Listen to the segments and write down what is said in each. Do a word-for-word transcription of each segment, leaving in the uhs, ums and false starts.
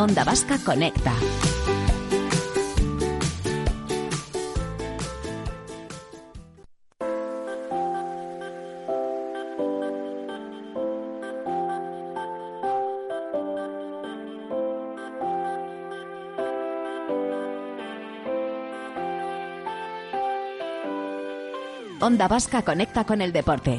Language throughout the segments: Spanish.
Onda Vasca Conecta. Onda Vasca conecta con el deporte.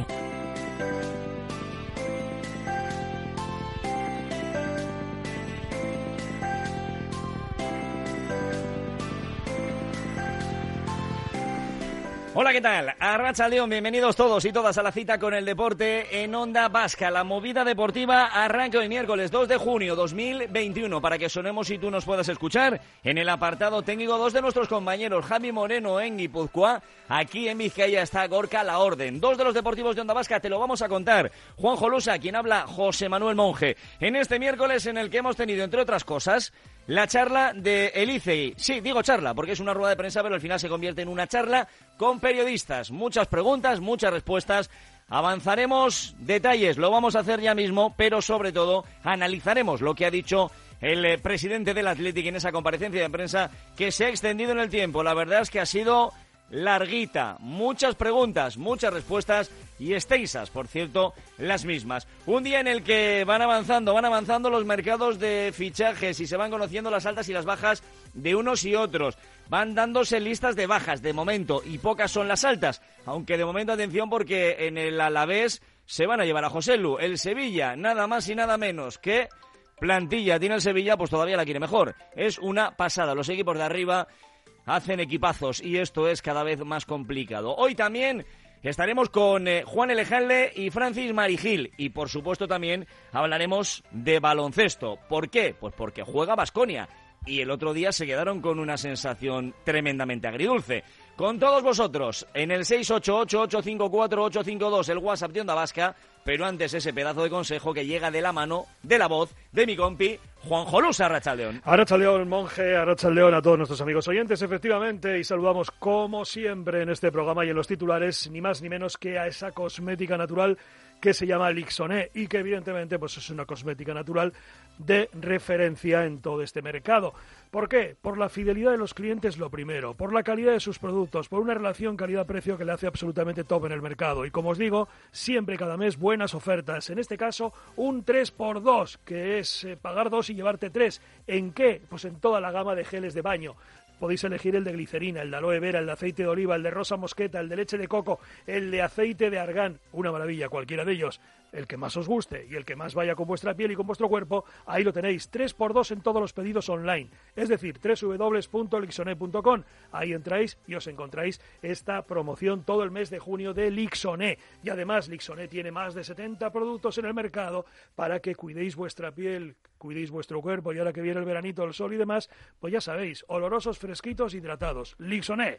Hola, ¿qué tal? Arratsaldeon, bienvenidos todos y todas a la cita con el deporte en Onda Vasca. La movida deportiva arranca hoy miércoles dos de junio dos mil veintiuno para que sonemos y tú nos puedas escuchar. En el apartado técnico, dos de nuestros compañeros, Javi Moreno en Guipúzcoa. Aquí en Vizcaya está Gorka La Orden. Dos de los deportivos de Onda Vasca te lo vamos a contar. Juan Jolusa, quien habla, José Manuel Monge. En este miércoles en el que hemos tenido, entre otras cosas, la charla de el I C E I. Sí, digo charla, porque es una rueda de prensa, pero al final se convierte en una charla con periodistas. Muchas preguntas, muchas respuestas. Avanzaremos detalles, lo vamos a hacer ya mismo, pero sobre todo analizaremos lo que ha dicho el eh, presidente del Athletic en esa comparecencia de prensa que se ha extendido en el tiempo. La verdad es que ha sido larguita, muchas preguntas, muchas respuestas y extensas, por cierto, las mismas. Un día en el que van avanzando, van avanzando los mercados de fichajes y se van conociendo las altas y las bajas de unos y otros. Van dándose listas de bajas de momento y pocas son las altas, aunque de momento atención porque en el Alavés se van a llevar a Joselu. El Sevilla, nada más y nada menos que plantilla tiene el Sevilla, pues todavía la quiere mejor. Es una pasada, los equipos de arriba hacen equipazos y esto es cada vez más complicado. Hoy también estaremos con eh, Juan Elejalde y Francis Marigil y por supuesto también hablaremos de baloncesto. ¿Por qué? Pues porque juega Baskonia y el otro día se quedaron con una sensación tremendamente agridulce. Con todos vosotros en el seis ocho ocho, ocho cinco cuatro, ocho cinco dos, el WhatsApp de Onda Vasca, pero antes ese pedazo de consejo que llega de la mano, de la voz, de mi compi, Juan Jolusa. Arratsaldeon. Arratsaldeon, Monje, Arratsaldeon a todos nuestros amigos oyentes, efectivamente, y saludamos como siempre en este programa y en los titulares, ni más ni menos que a esa cosmética natural que se llama Lixoné y que evidentemente pues es una cosmética natural de referencia en todo este mercado. ¿Por qué? Por la fidelidad de los clientes lo primero, por la calidad de sus productos, por una relación calidad-precio que le hace absolutamente top en el mercado. Y como os digo, siempre cada mes buenas ofertas. En este caso, un tres por dos, que es eh, pagar dos y llevarte tres. ¿En qué? Pues en toda la gama de geles de baño. Podéis elegir el de glicerina, el de aloe vera, el de aceite de oliva, el de rosa mosqueta, el de leche de coco, el de aceite de argán. Una maravilla, cualquiera de ellos. El que más os guste y el que más vaya con vuestra piel y con vuestro cuerpo, ahí lo tenéis. tres por dos en todos los pedidos online. Es decir, doble u doble u doble u punto lixoné punto com. Ahí entráis y os encontráis esta promoción todo el mes de junio de Lixoné. Y además, Lixoné tiene más de setenta productos en el mercado para que cuidéis vuestra piel, cuidéis vuestro cuerpo. Y ahora que viene el veranito, el sol y demás, pues ya sabéis, olorosos, fresquitos, hidratados. Lixoné.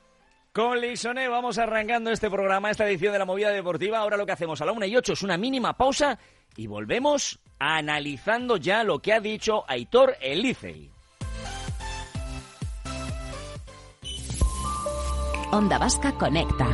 Con Lixoné vamos arrancando este programa, esta edición de la Movida Deportiva. Ahora lo que hacemos a la una y ocho es una mínima pausa y volvemos analizando ya lo que ha dicho Aitor el I C E I. Onda Vasca conecta.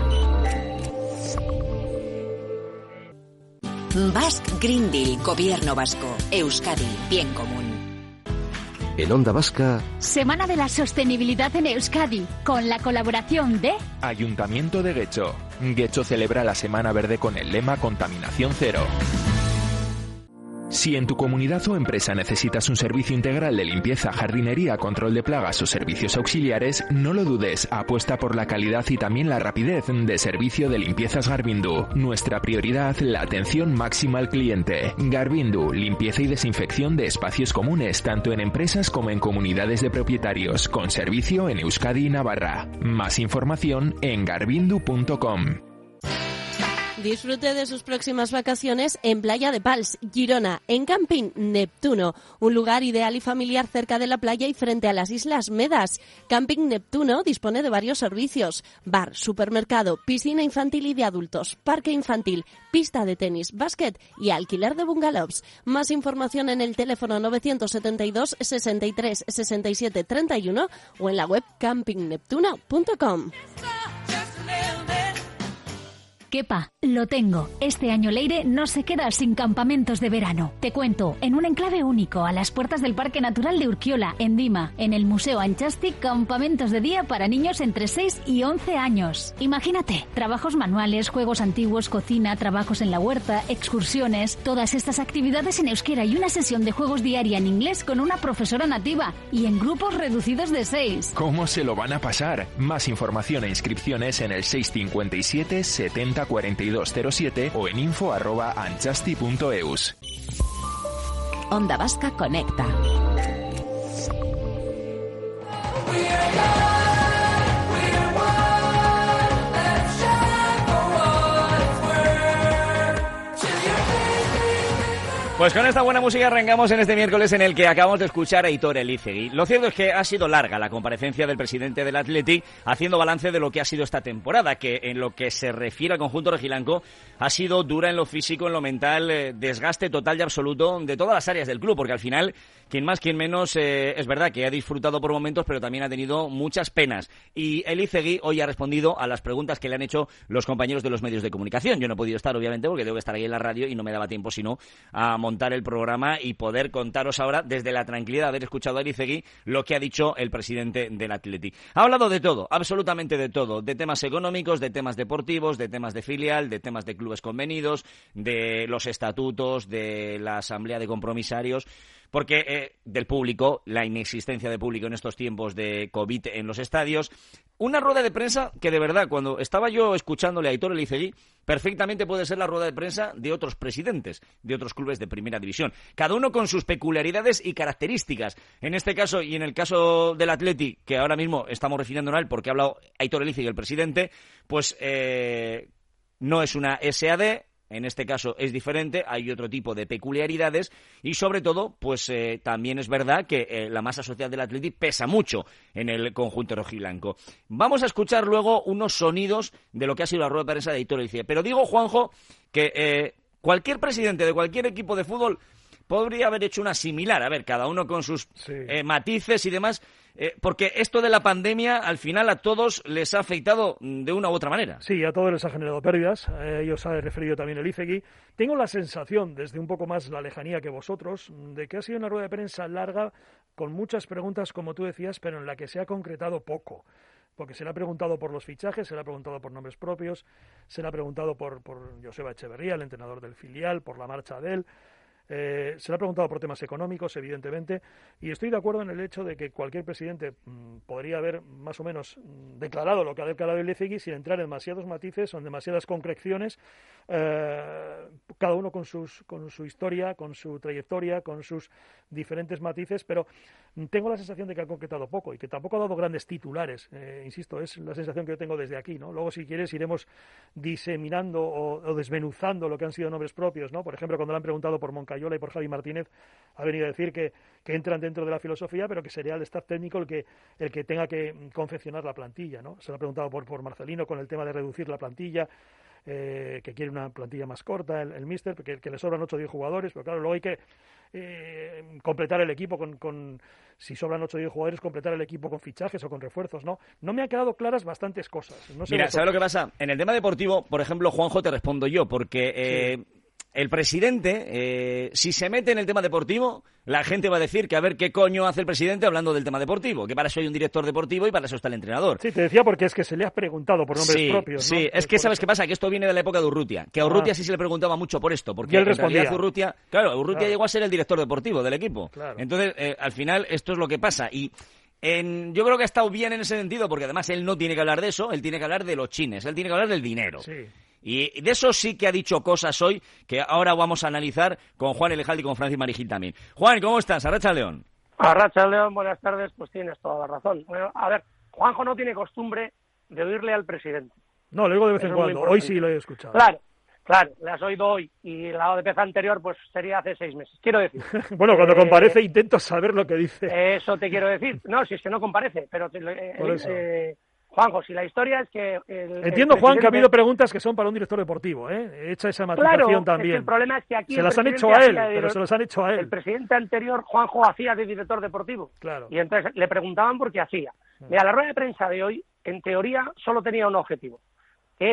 Basque Green Deal, Gobierno Vasco, Euskadi, bien común. En Onda Vasca, Semana de la Sostenibilidad en Euskadi, con la colaboración de Ayuntamiento de Guecho. Guecho celebra la Semana Verde con el lema Contaminación Cero. Si en tu comunidad o empresa necesitas un servicio integral de limpieza, jardinería, control de plagas o servicios auxiliares, no lo dudes, apuesta por la calidad y también la rapidez de servicio de limpiezas Garbindu. Nuestra prioridad, la atención máxima al cliente. Garbindu, limpieza y desinfección de espacios comunes, tanto en empresas como en comunidades de propietarios, con servicio en Euskadi y Navarra. Más información en garbindu punto com. Disfrute de sus próximas vacaciones en Playa de Pals, Girona, en Camping Neptuno, un lugar ideal y familiar cerca de la playa y frente a las Islas Medas. Camping Neptuno dispone de varios servicios: bar, supermercado, piscina infantil y de adultos, parque infantil, pista de tenis, básquet y alquiler de bungalows. Más información en el teléfono novecientos setenta y dos, sesenta y tres, sesenta y siete, treinta y uno o en la web camping neptuno punto com. Kepa, lo tengo. Este año Leire no se queda sin campamentos de verano. Te cuento, en un enclave único, a las puertas del Parque Natural de Urkiola, en Dima, en el Museo Anchasti, campamentos de día para niños entre seis y once años. Imagínate, trabajos manuales, juegos antiguos, cocina, trabajos en la huerta, excursiones, todas estas actividades en euskera y una sesión de juegos diaria en inglés con una profesora nativa y en grupos reducidos de seis. ¿Cómo se lo van a pasar? Más información e inscripciones en el seis cinco siete setenta cuarenta y dos cero siete o en info arroba anchasti punto eus. Onda Vasca conecta. Pues con esta buena música arrancamos en este miércoles en el que acabamos de escuchar a Aitor Elizegui. Lo cierto es que ha sido larga la comparecencia del presidente del Athletic haciendo balance de lo que ha sido esta temporada, que en lo que se refiere al conjunto rojiblanco ha sido dura en lo físico, en lo mental, eh, desgaste total y absoluto de todas las áreas del club, porque al final, quien más, quien menos, eh, es verdad que ha disfrutado por momentos, pero también ha tenido muchas penas. Y Elizegui hoy ha respondido a las preguntas que le han hecho los compañeros de los medios de comunicación. Yo no he podido estar, obviamente, porque tengo que estar ahí en la radio y no me daba tiempo sino a montar el programa y poder contaros ahora desde la tranquilidad de haber escuchado a Elizegui lo que ha dicho el presidente del Athletic. Ha hablado de todo, absolutamente de todo, de temas económicos, de temas deportivos, de temas de filial, de temas de clubes convenidos, de los estatutos, de la asamblea de compromisarios, porque eh, del público, la inexistencia de público en estos tiempos de COVID en los estadios. Una rueda de prensa que de verdad, cuando estaba yo escuchándole a Aitor Elizegui, perfectamente puede ser la rueda de prensa de otros presidentes, de otros clubes de primera división. Cada uno con sus peculiaridades y características. En este caso, y en el caso del Athletic, que ahora mismo estamos refiriéndonos a él porque ha hablado Aitor Elizegui, el presidente, pues eh, no es una S A D. En este caso es diferente, hay otro tipo de peculiaridades y sobre todo, pues eh, también es verdad que eh, la masa social del Athletic pesa mucho en el conjunto rojiblanco. Vamos a escuchar luego unos sonidos de lo que ha sido la rueda de prensa de Aitor Elizegui. Pero digo, Juanjo, que eh, cualquier presidente de cualquier equipo de fútbol podría haber hecho una similar, a ver, cada uno con sus sí. eh, matices y demás, eh, porque esto de la pandemia al final a todos les ha afectado de una u otra manera. Sí, a todos les ha generado pérdidas, a ellos ha referido también Elizegui. Tengo la sensación, desde un poco más la lejanía que vosotros, de que ha sido una rueda de prensa larga, con muchas preguntas, como tú decías, pero en la que se ha concretado poco. Porque se le ha preguntado por los fichajes, se le ha preguntado por nombres propios, se le ha preguntado por, por Joseba Echeverría, el entrenador del filial, por la marcha de él. Eh, se le ha preguntado por temas económicos, evidentemente, y estoy de acuerdo en el hecho de que cualquier presidente mmm, podría haber más o menos mmm, declarado lo que ha declarado Elizegui sin entrar en demasiados matices o en demasiadas concreciones, eh, cada uno con, sus, con su historia, con su trayectoria, con sus diferentes matices, pero tengo la sensación de que ha concretado poco y que tampoco ha dado grandes titulares, eh, insisto, es la sensación que yo tengo desde aquí, ¿no? Luego, si quieres, iremos diseminando o, o desmenuzando lo que han sido nombres propios, ¿no? Por ejemplo, cuando le han preguntado por Moncayola y por Javi Martínez, ha venido a decir que, que entran dentro de la filosofía, pero que sería el staff técnico el que el que tenga que confeccionar la plantilla, ¿no? Se le ha preguntado por, por Marcelino con el tema de reducir la plantilla, eh, que quiere una plantilla más corta, el, el míster, que, que le sobran ocho o diez jugadores, pero claro, luego hay que eh, completar el equipo con, con, si sobran ocho o diez jugadores, completar el equipo con fichajes o con refuerzos, ¿no? No me han quedado claras bastantes cosas. No sé. Mira, ¿sabes lo que pasa? En el tema deportivo, por ejemplo, Juanjo, te respondo yo, porque eh, sí. el presidente, eh, si se mete en el tema deportivo, la gente va a decir que a ver qué coño hace el presidente hablando del tema deportivo, que para eso hay un director deportivo y para eso está el entrenador. Sí, te decía porque es que se le ha preguntado por nombres sí, propios, Sí, ¿no? es que ¿sabes qué pasa? Que esto viene de la época de Urrutia, que a Urrutia ah. sí se le preguntaba mucho por esto, porque en realidad Urrutia, claro, Urrutia claro. llegó a ser el director deportivo del equipo. Claro. Entonces, eh, al final, esto es lo que pasa y En, yo creo que ha estado bien en ese sentido, porque además él no tiene que hablar de eso, él tiene que hablar de los chines, él tiene que hablar del dinero. Sí. Y de eso sí que ha dicho cosas hoy que ahora vamos a analizar con Juan Elejalde y con Francis Marigil también. Juan, ¿cómo estás? Arratsaldeon. Arratsaldeon, buenas tardes, pues tienes toda la razón. Bueno, a ver, Juanjo no tiene costumbre de oírle al presidente. No, le digo de vez en cuando, hoy sí lo he escuchado. Claro. Claro, le has oído hoy y la de vez anterior pues sería hace seis meses, quiero decir. Bueno, cuando eh, comparece intento saber lo que dice. Eso te quiero decir. No, si es que no comparece, pero eh, eh, Juanjo, si la historia es que... El, Entiendo, el Juan, que ha habido preguntas que son para un director deportivo, ¿eh? Hecha esa matización claro, también. Es que el problema es que aquí... Se las han hecho a él, de, pero se las han hecho a él. El presidente anterior, Juanjo, hacía de director deportivo. Claro. Y entonces le preguntaban por qué hacía. Mira, la rueda de prensa de hoy, en teoría, solo tenía un objetivo, que era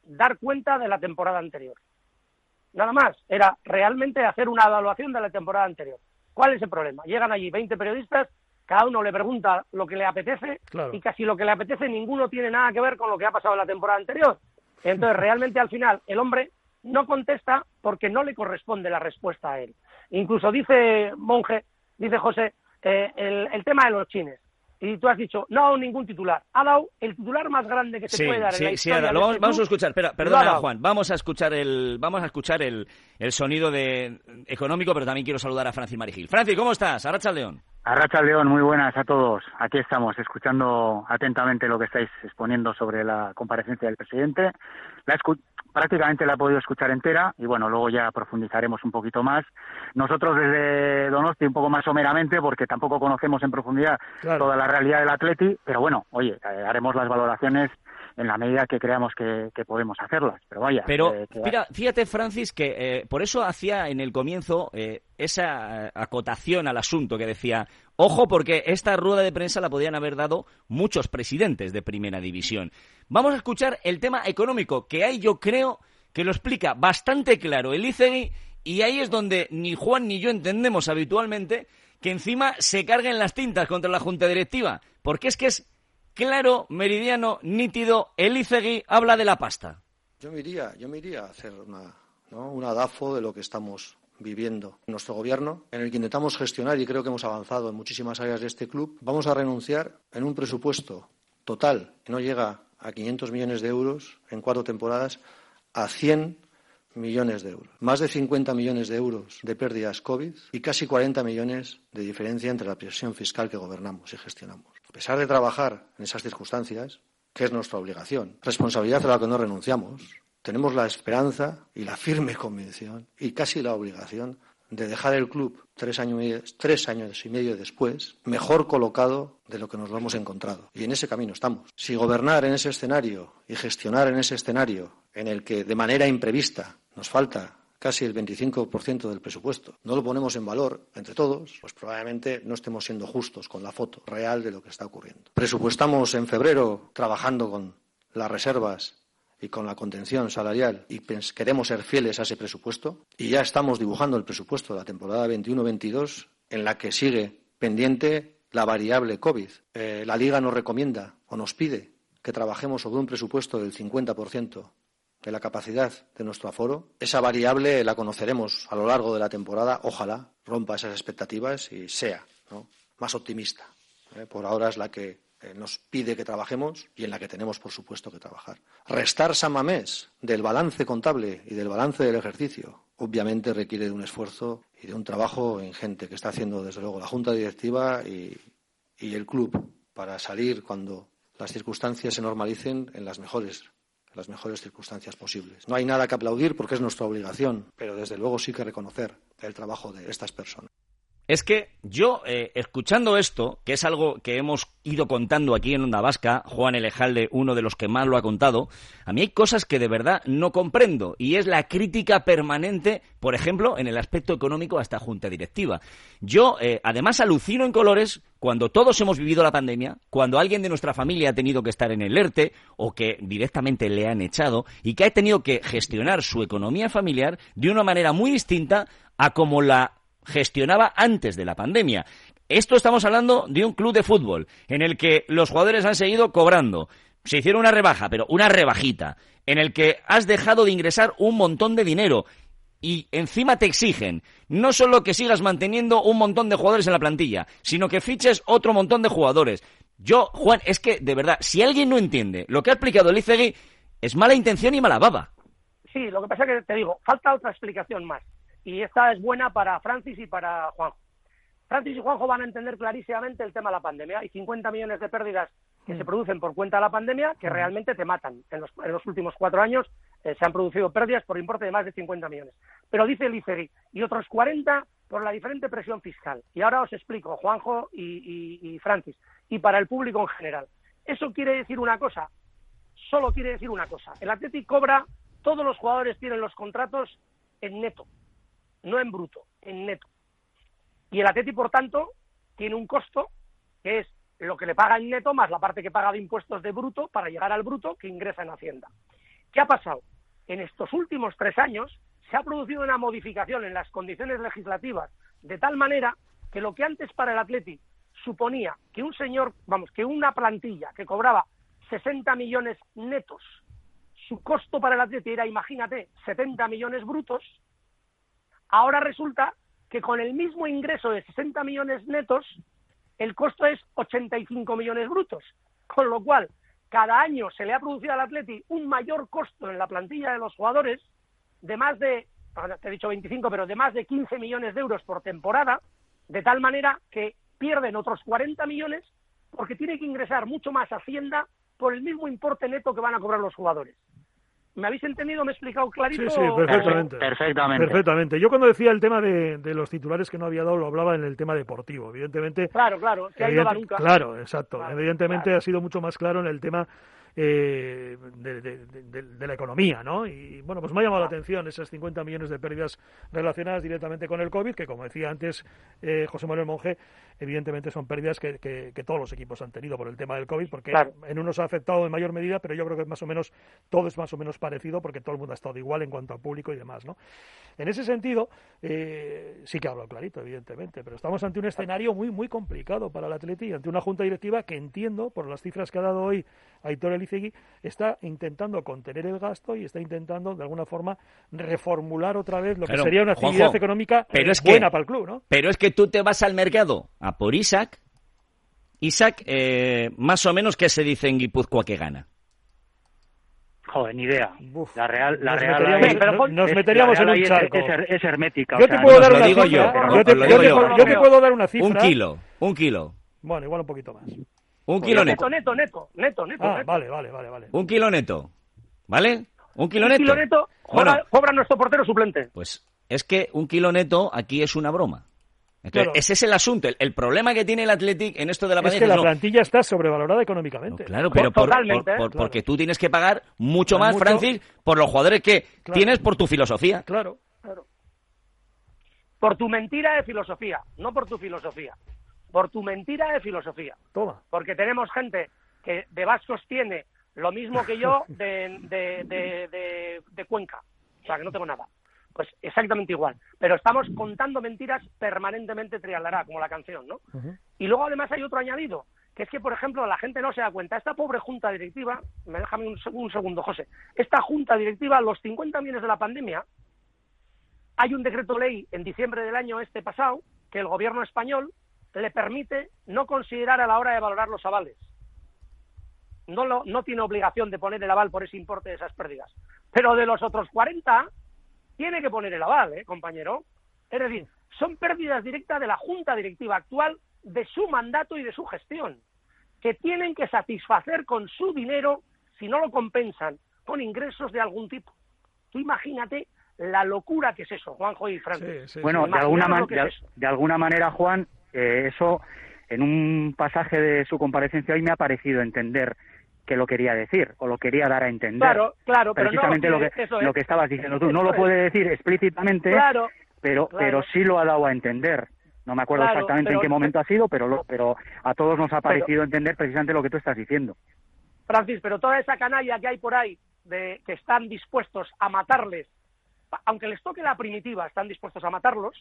dar cuenta de la temporada anterior. Nada más, era realmente hacer una evaluación de la temporada anterior. ¿Cuál es el problema? Llegan allí veinte periodistas, cada uno le pregunta lo que le apetece, claro, y casi lo que le apetece ninguno tiene nada que ver con lo que ha pasado en la temporada anterior. Entonces, realmente al final, el hombre no contesta porque no le corresponde la respuesta a él. Incluso dice Monge, dice José, eh, el, el tema de los chines. Y tú has dicho, no ha dado ningún titular. Ha dado el titular más grande que se sí, puede dar sí, en la historia. Sí, sí, de vamos, este vamos club. a escuchar, espera, perdona Juan, vamos a escuchar el vamos a escuchar el, el sonido de económico, pero también quiero saludar a Francis Marijil. Francis, ¿cómo estás? Arratsaldeon. Arratsaldeon, muy buenas a todos. Aquí estamos, escuchando atentamente lo que estáis exponiendo sobre la comparecencia del presidente. La escu- prácticamente la he podido escuchar entera y bueno, luego ya profundizaremos un poquito más. Nosotros desde Donosti un poco más someramente porque tampoco conocemos en profundidad claro. toda la realidad del Atleti, pero bueno, oye, haremos las valoraciones en la medida que creamos que, que podemos hacerlas, pero vaya. Pero eh, que... mira, fíjate, Francis, que eh, por eso hacía en el comienzo eh, esa acotación al asunto que decía, ojo, porque esta rueda de prensa la podían haber dado muchos presidentes de Primera División. Vamos a escuchar el tema económico, que ahí yo creo que lo explica bastante claro Elizegui, y ahí es donde ni Juan ni yo entendemos habitualmente que encima se carguen las tintas contra la Junta Directiva, porque es que es claro, meridiano, nítido, Elizegui habla de la pasta. Yo me iría, yo me iría a hacer una, ¿no? una DAFO de lo que estamos viviendo. Nuestro gobierno, en el que intentamos gestionar, y creo que hemos avanzado en muchísimas áreas de este club, vamos a renunciar en un presupuesto total que no llega a quinientos millones de euros en cuatro temporadas a cien millones de euros. Más de cincuenta millones de euros de pérdidas COVID y casi cuarenta millones de diferencia entre la presión fiscal que gobernamos y gestionamos. A pesar de trabajar en esas circunstancias, que es nuestra obligación, responsabilidad a la que no renunciamos, tenemos la esperanza y la firme convicción y casi la obligación de dejar el club tres años, tres años y medio después mejor colocado de lo que nos lo hemos encontrado. Y en ese camino estamos. Si gobernar en ese escenario y gestionar en ese escenario en el que de manera imprevista nos falta casi el veinticinco por ciento del presupuesto, no lo ponemos en valor entre todos, pues probablemente no estemos siendo justos con la foto real de lo que está ocurriendo. Presupuestamos en febrero trabajando con las reservas y con la contención salarial y pens- queremos ser fieles a ese presupuesto y ya estamos dibujando el presupuesto de la temporada veintiuno veintidós en la que sigue pendiente la variable COVID. Eh, la Liga nos recomienda o nos pide que trabajemos sobre un presupuesto del cincuenta por ciento de la capacidad de nuestro aforo. Esa variable la conoceremos a lo largo de la temporada. Ojalá rompa esas expectativas y sea, ¿no?, más optimista. ¿eh? Por ahora es la que eh, nos pide que trabajemos y en la que tenemos, por supuesto, que trabajar. Restar San Mamés del balance contable y del balance del ejercicio obviamente requiere de un esfuerzo y de un trabajo ingente que está haciendo, desde luego, la Junta Directiva y, y el club para salir cuando las circunstancias se normalicen en las mejores las mejores circunstancias posibles. No hay nada que aplaudir porque es nuestra obligación, pero desde luego sí que reconocer el trabajo de estas personas. Es que yo, eh, escuchando esto, que es algo que hemos ido contando aquí en Onda Vasca, Juan Elejalde, uno de los que más lo ha contado, a mí hay cosas que de verdad no comprendo, y es la crítica permanente, por ejemplo, en el aspecto económico a esta Junta Directiva. Yo, eh, además, alucino en colores cuando todos hemos vivido la pandemia, cuando alguien de nuestra familia ha tenido que estar en el ERTE, o que directamente le han echado, y que ha tenido que gestionar su economía familiar de una manera muy distinta a como la gestionaba antes de la pandemia. Esto estamos hablando de un club de fútbol en el que los jugadores han seguido cobrando. Se hicieron una rebaja, pero una rebajita, en el que has dejado de ingresar un montón de dinero y encima te exigen no solo que sigas manteniendo un montón de jugadores en la plantilla, sino que fiches otro montón de jugadores. Yo, Juan, es que, de verdad, si alguien no entiende lo que ha explicado Elizegui, es mala intención y mala baba. Sí, lo que pasa es que, te digo, falta otra explicación más. Y esta es buena para Francis y para Juanjo. Francis y Juanjo van a entender clarísimamente el tema de la pandemia. Hay cincuenta millones de pérdidas que se producen por cuenta de la pandemia que realmente te matan. En los, en los últimos cuatro años eh, se han producido pérdidas por importe de más de cincuenta millones. Pero dice Elizegui, y otros cuarenta por la diferente presión fiscal. Y ahora os explico, Juanjo y, y, y Francis, y para el público en general. Eso quiere decir una cosa, solo quiere decir una cosa. El Athletic cobra, todos los jugadores tienen los contratos en neto. No en bruto, en neto. Y el Atleti, por tanto, tiene un costo que es lo que le paga en neto más la parte que paga de impuestos de bruto para llegar al bruto que ingresa en Hacienda. ¿Qué ha pasado? En estos últimos tres años se ha producido una modificación en las condiciones legislativas de tal manera que lo que antes para el Athletic suponía que un señor, vamos, que una plantilla que cobraba sesenta millones netos, su costo para el Athletic era, imagínate, setenta millones brutos, ahora resulta que con el mismo ingreso de sesenta millones netos, el costo es ochenta y cinco millones brutos, con lo cual cada año se le ha producido al Athletic un mayor costo en la plantilla de los jugadores de más de, te he dicho veinticinco, pero de más de quince millones de euros por temporada, de tal manera que pierden otros cuarenta millones porque tiene que ingresar mucho más Hacienda por el mismo importe neto que van a cobrar los jugadores. ¿Me habéis entendido? ¿Me he explicado clarito? Sí, sí, perfectamente. Perfectamente. Perfectamente. Yo cuando decía el tema de, de los titulares que no había dado, lo hablaba en el tema deportivo. Evidentemente... Claro, claro, que ahí no da nunca. Claro, exacto. Claro, Evidentemente claro. ha sido mucho más claro en el tema eh, de, de, de, de la economía, ¿no? Y bueno, pues me ha llamado la atención esas cincuenta millones de pérdidas relacionadas directamente con el COVID, que como decía antes eh, José Manuel Monge, evidentemente son pérdidas que, que, que todos los equipos han tenido por el tema del COVID, porque claro, en unos ha afectado en mayor medida, pero yo creo que más o menos todo es más o menos parecido, porque todo el mundo ha estado igual en cuanto a público y demás, ¿no? En ese sentido, eh, sí que hablo clarito, evidentemente, pero estamos ante un escenario muy, muy complicado para el Athletic, ante una junta directiva que entiendo, por las cifras que ha dado hoy Aitor Elizegui, está intentando contener el gasto y está intentando, de alguna forma, reformular otra vez lo que pero, sería una actividad Juanjo, económica pero es buena que, para el club, ¿no? Pero es que tú te vas al mercado a por Isaac, Isaac, eh, más o menos, ¿qué se dice en Guipúzcoa que gana? Joder, ni idea. Uf, la Real, la nos Real meteríamos, ahí, nos, nos meteríamos en un charco. Es, es, es hermética. Yo o sea, te puedo no, dar lo una digo cifra. yo, Yo te, lo yo digo te, yo. yo te puedo dar una cifra. Un kilo, un kilo. Bueno, igual un poquito más. Un kilo neto. neto. Neto, neto, neto, neto. Ah, neto. vale, vale, vale, vale. Un kilo neto, ¿vale? Un kilo un neto. Kilo neto cobra, bueno, cobra nuestro portero suplente. Pues es que un kilo neto aquí es una broma. Entonces, claro. Ese es el asunto. El, el problema que tiene el Athletic en esto de la es pandemia... que la no. plantilla está sobrevalorada económicamente. No, claro, pero por, Totalmente, por, por, ¿eh? porque claro. tú tienes que pagar mucho más, mucho. Francis, por los jugadores que Claro. tienes por tu filosofía. Claro. Claro. Por tu mentira de filosofía, no por tu filosofía. Por tu mentira de filosofía. Toma. Porque tenemos gente que de vascos tiene lo mismo que yo de, de, de, de, de Cuenca. O sea, que no tengo nada. Pues exactamente igual. Pero estamos contando mentiras permanentemente, trialará, como la canción, ¿no? Uh-huh. Y luego además hay otro añadido, que es que, por ejemplo, la gente no se da cuenta. Esta pobre junta directiva, me déjame un, un segundo, José. Esta junta directiva, los cincuenta millones de la pandemia, hay un decreto ley en diciembre del año este pasado que el gobierno español le permite no considerar a la hora de valorar los avales. No, lo, no tiene obligación de poner el aval por ese importe de esas pérdidas. Pero de los otros cuarenta... tiene que poner el aval, ¿eh, compañero? Es decir, son pérdidas directas de la junta directiva actual, de su mandato y de su gestión, que tienen que satisfacer con su dinero, si no lo compensan, con ingresos de algún tipo. Tú imagínate la locura que es eso, Juanjo y Francis. Sí, sí, bueno, de alguna, man- de, es de alguna manera, Juan, eh, eso, en un pasaje de su comparecencia hoy me ha parecido entender que lo quería decir, o lo quería dar a entender. Claro, claro, pero precisamente no, lo que eso lo es. que estabas diciendo tú. No Eso lo puede es. decir explícitamente, claro, pero claro. pero sí lo ha dado a entender. No me acuerdo Claro, exactamente pero, en qué momento ha sido, pero lo, pero a todos nos ha parecido pero, entender precisamente lo que tú estás diciendo. Francis, pero toda esa canalla que hay por ahí, de que están dispuestos a matarles, aunque les toque la primitiva, están dispuestos a matarlos,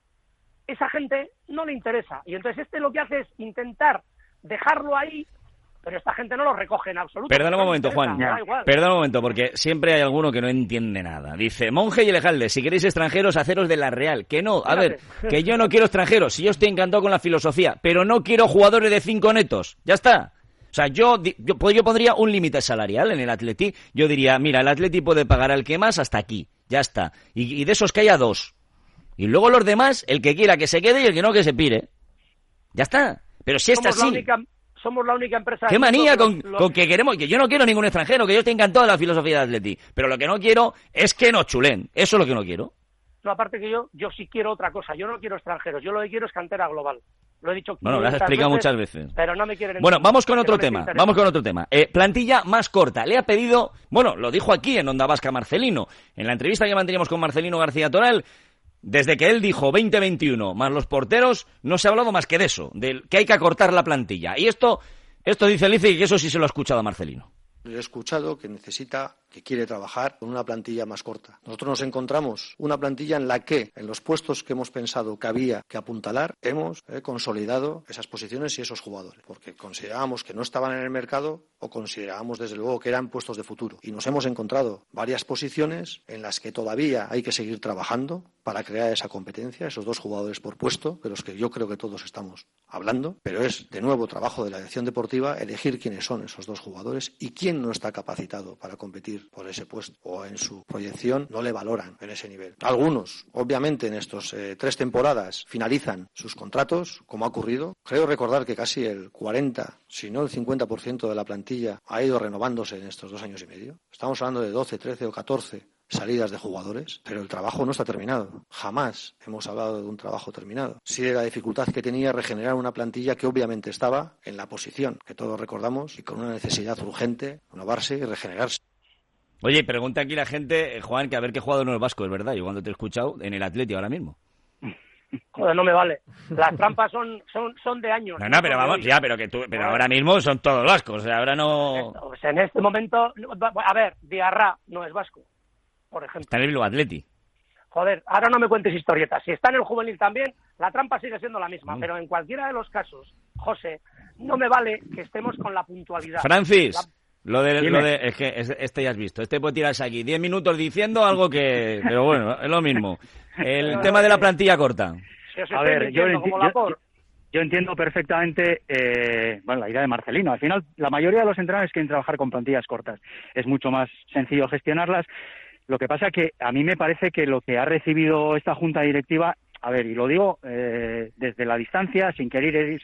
esa gente no le interesa. Y entonces este lo que hace es intentar dejarlo ahí, pero esta gente no lo recoge en absoluto. Perdona un momento, Juan. Perdona un momento, porque siempre hay alguno que no entiende nada. Dice, Monje y Elejalde, si queréis extranjeros, haceros de la Real. Que no, a ver, que yo no quiero extranjeros. Si yo estoy encantado con la filosofía, pero no quiero jugadores de cinco netos. Ya está. O sea, yo, yo, yo pondría un límite salarial en el Athletic. Yo diría, mira, el Athletic puede pagar al que más hasta aquí. Ya está. Y, y de esos que haya dos. Y luego los demás, el que quiera que se quede y el que no que se pire. Ya está. Pero si está así... Somos la única empresa... ¡Qué manía con, los... con que queremos! Que yo no quiero ningún extranjero, que yo estoy encantado de la filosofía de Atleti. Pero lo que no quiero es que nos chulen. Eso es lo que no quiero. No, aparte que yo, yo sí quiero otra cosa. Yo no quiero extranjeros. Yo lo que quiero es cantera global. Lo he dicho... Bueno, lo has explicado veces, muchas veces. Pero no me quieren... Bueno, vamos con otro no tema. Vamos con otro tema. Eh, plantilla más corta. Le ha pedido... Bueno, lo dijo aquí en Onda Vasca Marcelino. En la entrevista que manteníamos con Marcelino García Toral... Desde que él dijo veinte veintiuno más los porteros, no se ha hablado más que de eso, de que hay que acortar la plantilla. Y esto, esto dice Lice que eso sí se lo ha escuchado a Marcelino. Le he escuchado que necesita que quiere trabajar con una plantilla más corta. Nosotros nos encontramos una plantilla en la que, en los puestos que hemos pensado que había que apuntalar, hemos eh, consolidado esas posiciones y esos jugadores, porque considerábamos que no estaban en el mercado o considerábamos desde luego que eran puestos de futuro. Y nos hemos encontrado varias posiciones en las que todavía hay que seguir trabajando para crear esa competencia, esos dos jugadores por puesto, de los que yo creo que todos estamos hablando, pero es de nuevo trabajo de la dirección deportiva elegir quiénes son esos dos jugadores y quién no está capacitado para competir por ese puesto o en su proyección no le valoran en ese nivel. Algunos, obviamente, en estos eh, tres temporadas finalizan sus contratos, como ha ocurrido. Creo recordar que casi el cuarenta, si no el cincuenta por ciento de la plantilla ha ido renovándose en estos dos años y medio. Estamos hablando de doce, trece o catorce salidas de jugadores, pero el trabajo no está terminado. Jamás hemos hablado de un trabajo terminado. Sí de la dificultad que tenía regenerar una plantilla que obviamente estaba en la posición que todos recordamos y con una necesidad urgente, renovarse y regenerarse. Oye, pregunta aquí la gente, Juan, que a ver qué jugador no es vasco, es verdad. Yo cuando te he escuchado en el Atleti ahora mismo. Joder, no me vale. Las trampas son son son de años. No, no, pero vamos, ya, pero que tú, pero bueno, ahora mismo son todos vascos, o sea, ahora no... Pues en este momento, a ver, Diarra no es vasco, por ejemplo. Está en el Bilbao Atleti. Joder, ahora no me cuentes historietas. Si está en el juvenil también, la trampa sigue siendo la misma, mm. pero en cualquiera de los casos, José, no me vale que estemos con la puntualidad. Francis... La... Lo de, lo de, es que este ya has visto, este puede tirarse aquí diez minutos diciendo algo que, pero bueno, es lo mismo. El tema de la plantilla corta. A ver, yo, enti yo, yo entiendo perfectamente eh, bueno, la idea de Marcelino. Al final, la mayoría de los entrenadores quieren trabajar con plantillas cortas. Es mucho más sencillo gestionarlas. Lo que pasa que a mí me parece que lo que ha recibido esta junta directiva, a ver, y lo digo eh, desde la distancia, sin querer herir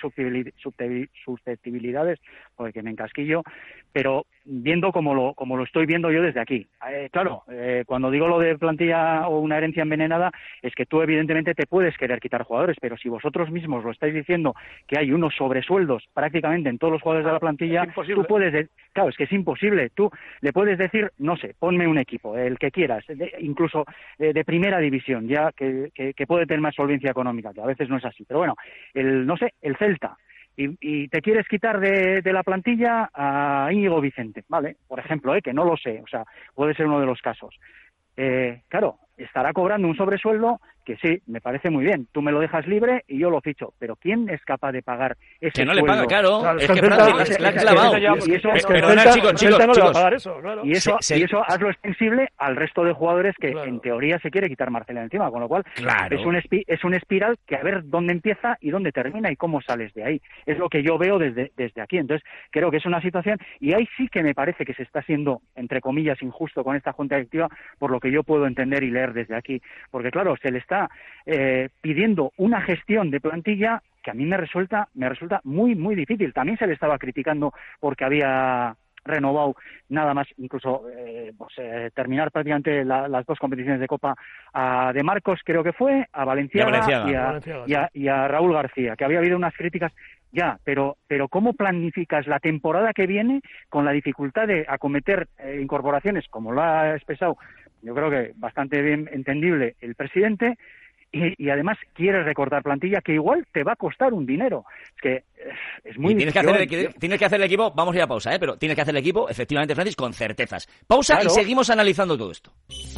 susceptibilidades, porque me encasquillo, pero viendo como lo como lo estoy viendo yo desde aquí. Eh, claro, eh, cuando digo lo de plantilla o una herencia envenenada, es que tú evidentemente te puedes querer quitar jugadores, pero si vosotros mismos lo estáis diciendo que hay unos sobresueldos prácticamente en todos los jugadores de la plantilla, tú puedes, claro, es que es imposible. Tú le puedes decir, no sé, ponme un equipo, el que quieras, de, incluso eh, de primera división, ya que, que, que puede tener más solvencia económica, que a veces no es así, pero bueno, el no sé, el Celta. Y, y te quieres quitar de, de la plantilla a Íñigo Vicente, ¿vale? Por ejemplo, ¿eh? Que no lo sé, o sea, puede ser uno de los casos. Eh, claro, estará cobrando un sobresueldo que sí, me parece muy bien. Tú me lo dejas libre y yo lo ficho. Pero ¿quién es capaz de pagar ese Que no sueldo? le paga, claro. claro es que que Francis la ha clavado. Y eso, es, perdona, chicos, chicos, no chicos. le va a pagar eso, claro. Y eso, se, se... y eso hazlo extensible al resto de jugadores que claro. en teoría se quiere quitar Marcela encima, con lo cual claro. es un espi es un espiral que a ver dónde empieza y dónde termina y cómo sales de ahí. Es lo que yo veo desde, desde aquí. Entonces, creo que es una situación, y ahí sí que me parece que se está siendo, entre comillas, injusto con esta junta directiva, por lo que yo puedo entender y leer desde aquí. Porque claro, se le está eh, pidiendo una gestión de plantilla que a mí me resulta, me resulta muy, muy difícil. También se le estaba criticando porque había renovado nada más, incluso eh, pues, eh, terminar prácticamente la, las dos competiciones de Copa a De Marcos, creo que fue, a Valenciaga, Valenciaga. Y, a, Valenciaga, y, a, y a Raúl García, que había habido unas críticas. Ya, pero pero ¿cómo planificas la temporada que viene con la dificultad de acometer eh, incorporaciones, como lo ha expresado, yo creo que bastante bien entendible el presidente, y, y además quieres recortar plantilla que igual te va a costar un dinero? Es que eh, es muy y tienes que, hacer el, tienes que hacer el equipo, vamos a ir a pausa, ¿eh? Pero tienes que hacer el equipo, efectivamente, Francis, con certezas. Pausa claro. Y seguimos analizando todo esto.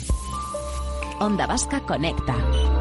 Onda Vasca conecta.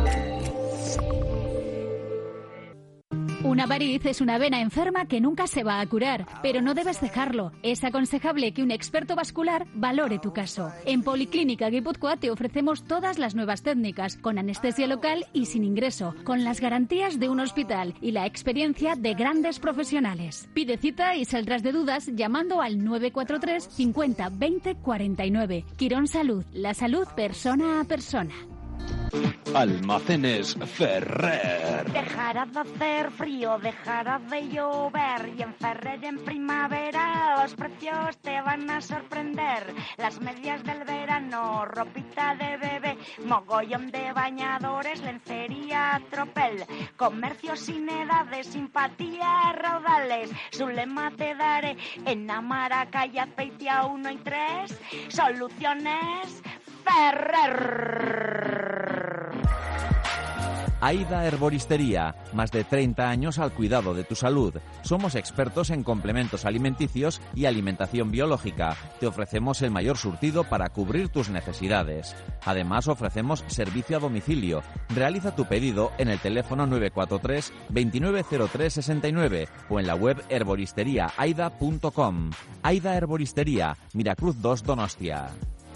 Una variz es una vena enferma que nunca se va a curar, pero no debes dejarlo. Es aconsejable que un experto vascular valore tu caso. En Policlínica Guipúzcoa te ofrecemos todas las nuevas técnicas, con anestesia local y sin ingreso, con las garantías de un hospital y la experiencia de grandes profesionales. Pide cita y saldrás de dudas llamando al nueve cuatro tres cincuenta veinte cuarenta y nueve. Quirón Salud, la salud persona a persona. Almacenes Ferrer. Dejará de hacer frío, dejará de llover, y en Ferrer en primavera los precios te van a sorprender. Las medias del verano, ropita de bebé, mogollón de bañadores, lencería, tropel, comercio sin edades, simpatía, raudales. Su lema te daré en Amara, calle Azpeitia uno y tres. Soluciones Ferrer. AIDA Herboristería, más de treinta años al cuidado de tu salud. Somos expertos en complementos alimenticios y alimentación biológica. Te ofrecemos el mayor surtido para cubrir tus necesidades. Además, ofrecemos servicio a domicilio. Realiza tu pedido en el teléfono nueve cuatro tres, veintinueve cero tres sesenta y nueve o en la web herboristería aida punto com. AIDA Herboristería, Miracruz dos, Donostia.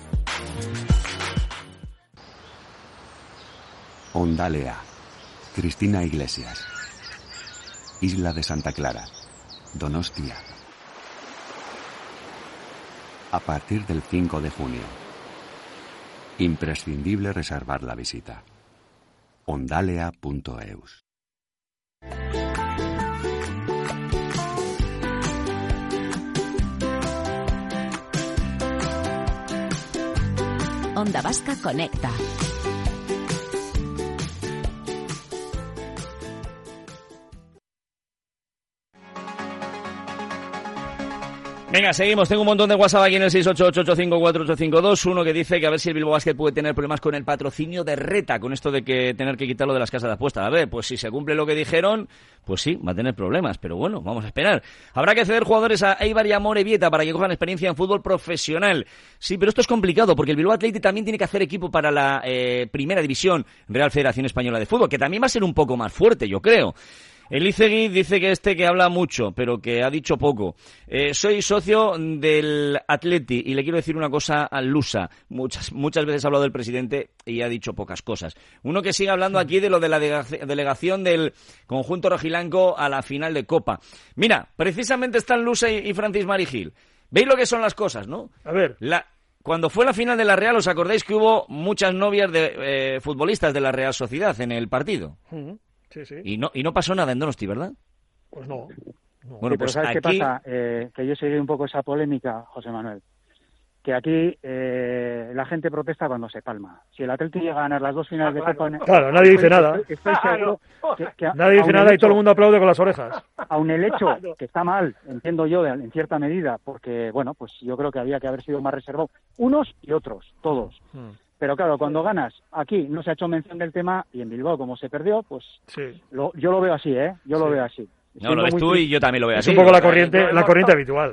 Ondalea. Cristina Iglesias. Isla de Santa Clara, Donostia. A partir del cinco de junio. Imprescindible reservar la visita. ondalea punto eus. Onda Vasca Conecta. Venga, seguimos. Tengo un montón de WhatsApp aquí en el seis ocho ocho ocho cinco cuatro ocho cinco dos. Uno que dice que a ver si el Bilbao Basket puede tener problemas con el patrocinio de Reta, con esto de que tener que quitarlo de las casas de apuestas. A ver, pues si se cumple lo que dijeron, pues sí, va a tener problemas. Pero bueno, vamos a esperar. Habrá que ceder jugadores a Eibar y a Amorebieta para que cojan experiencia en fútbol profesional. Sí, pero esto es complicado porque el Bilbao Athletic también tiene que hacer equipo para la eh, primera división Real Federación Española de Fútbol, que también va a ser un poco más fuerte, yo creo. Elizegui dice que este que habla mucho, pero que ha dicho poco. Eh, soy socio del Atleti y le quiero decir una cosa al Lusa. Muchas, muchas veces ha hablado del presidente y ha dicho pocas cosas. Uno que sigue hablando aquí de lo de la delegación del conjunto rojiblanco a la final de Copa. Mira, precisamente están Lusa y, y Francis Marigil. ¿Veis lo que son las cosas, no? A ver. La... Cuando fue la final de la Real, ¿os acordáis que hubo muchas novias de eh, futbolistas de la Real Sociedad en el partido? Uh-huh. Sí, sí. Y no, y no pasó nada en Donosti, ¿verdad? Pues no. no. Sí, Bueno, pero pues ¿sabes aquí... qué pasa? Eh, que yo seguí un poco esa polémica, José Manuel. Que aquí eh, la gente protesta cuando se palma. Si el Atlético llega a ganar las dos finales de Copa... Claro, nadie dice nada. Estoy, estoy seguro que, que nadie dice nada y todo el mundo aplaude con las orejas. Aun el hecho, que está mal, entiendo yo, en cierta medida, porque, bueno, pues yo creo que había que haber sido más reservado. Unos y otros, todos. Hmm. Pero claro, cuando ganas, aquí no se ha hecho mención del tema y en Bilbao, como se perdió, pues sí. lo, yo lo veo así, ¿eh? Yo sí. lo veo así. No, lo ves tú y yo también lo veo es así. Es un poco la corriente, la corriente habitual.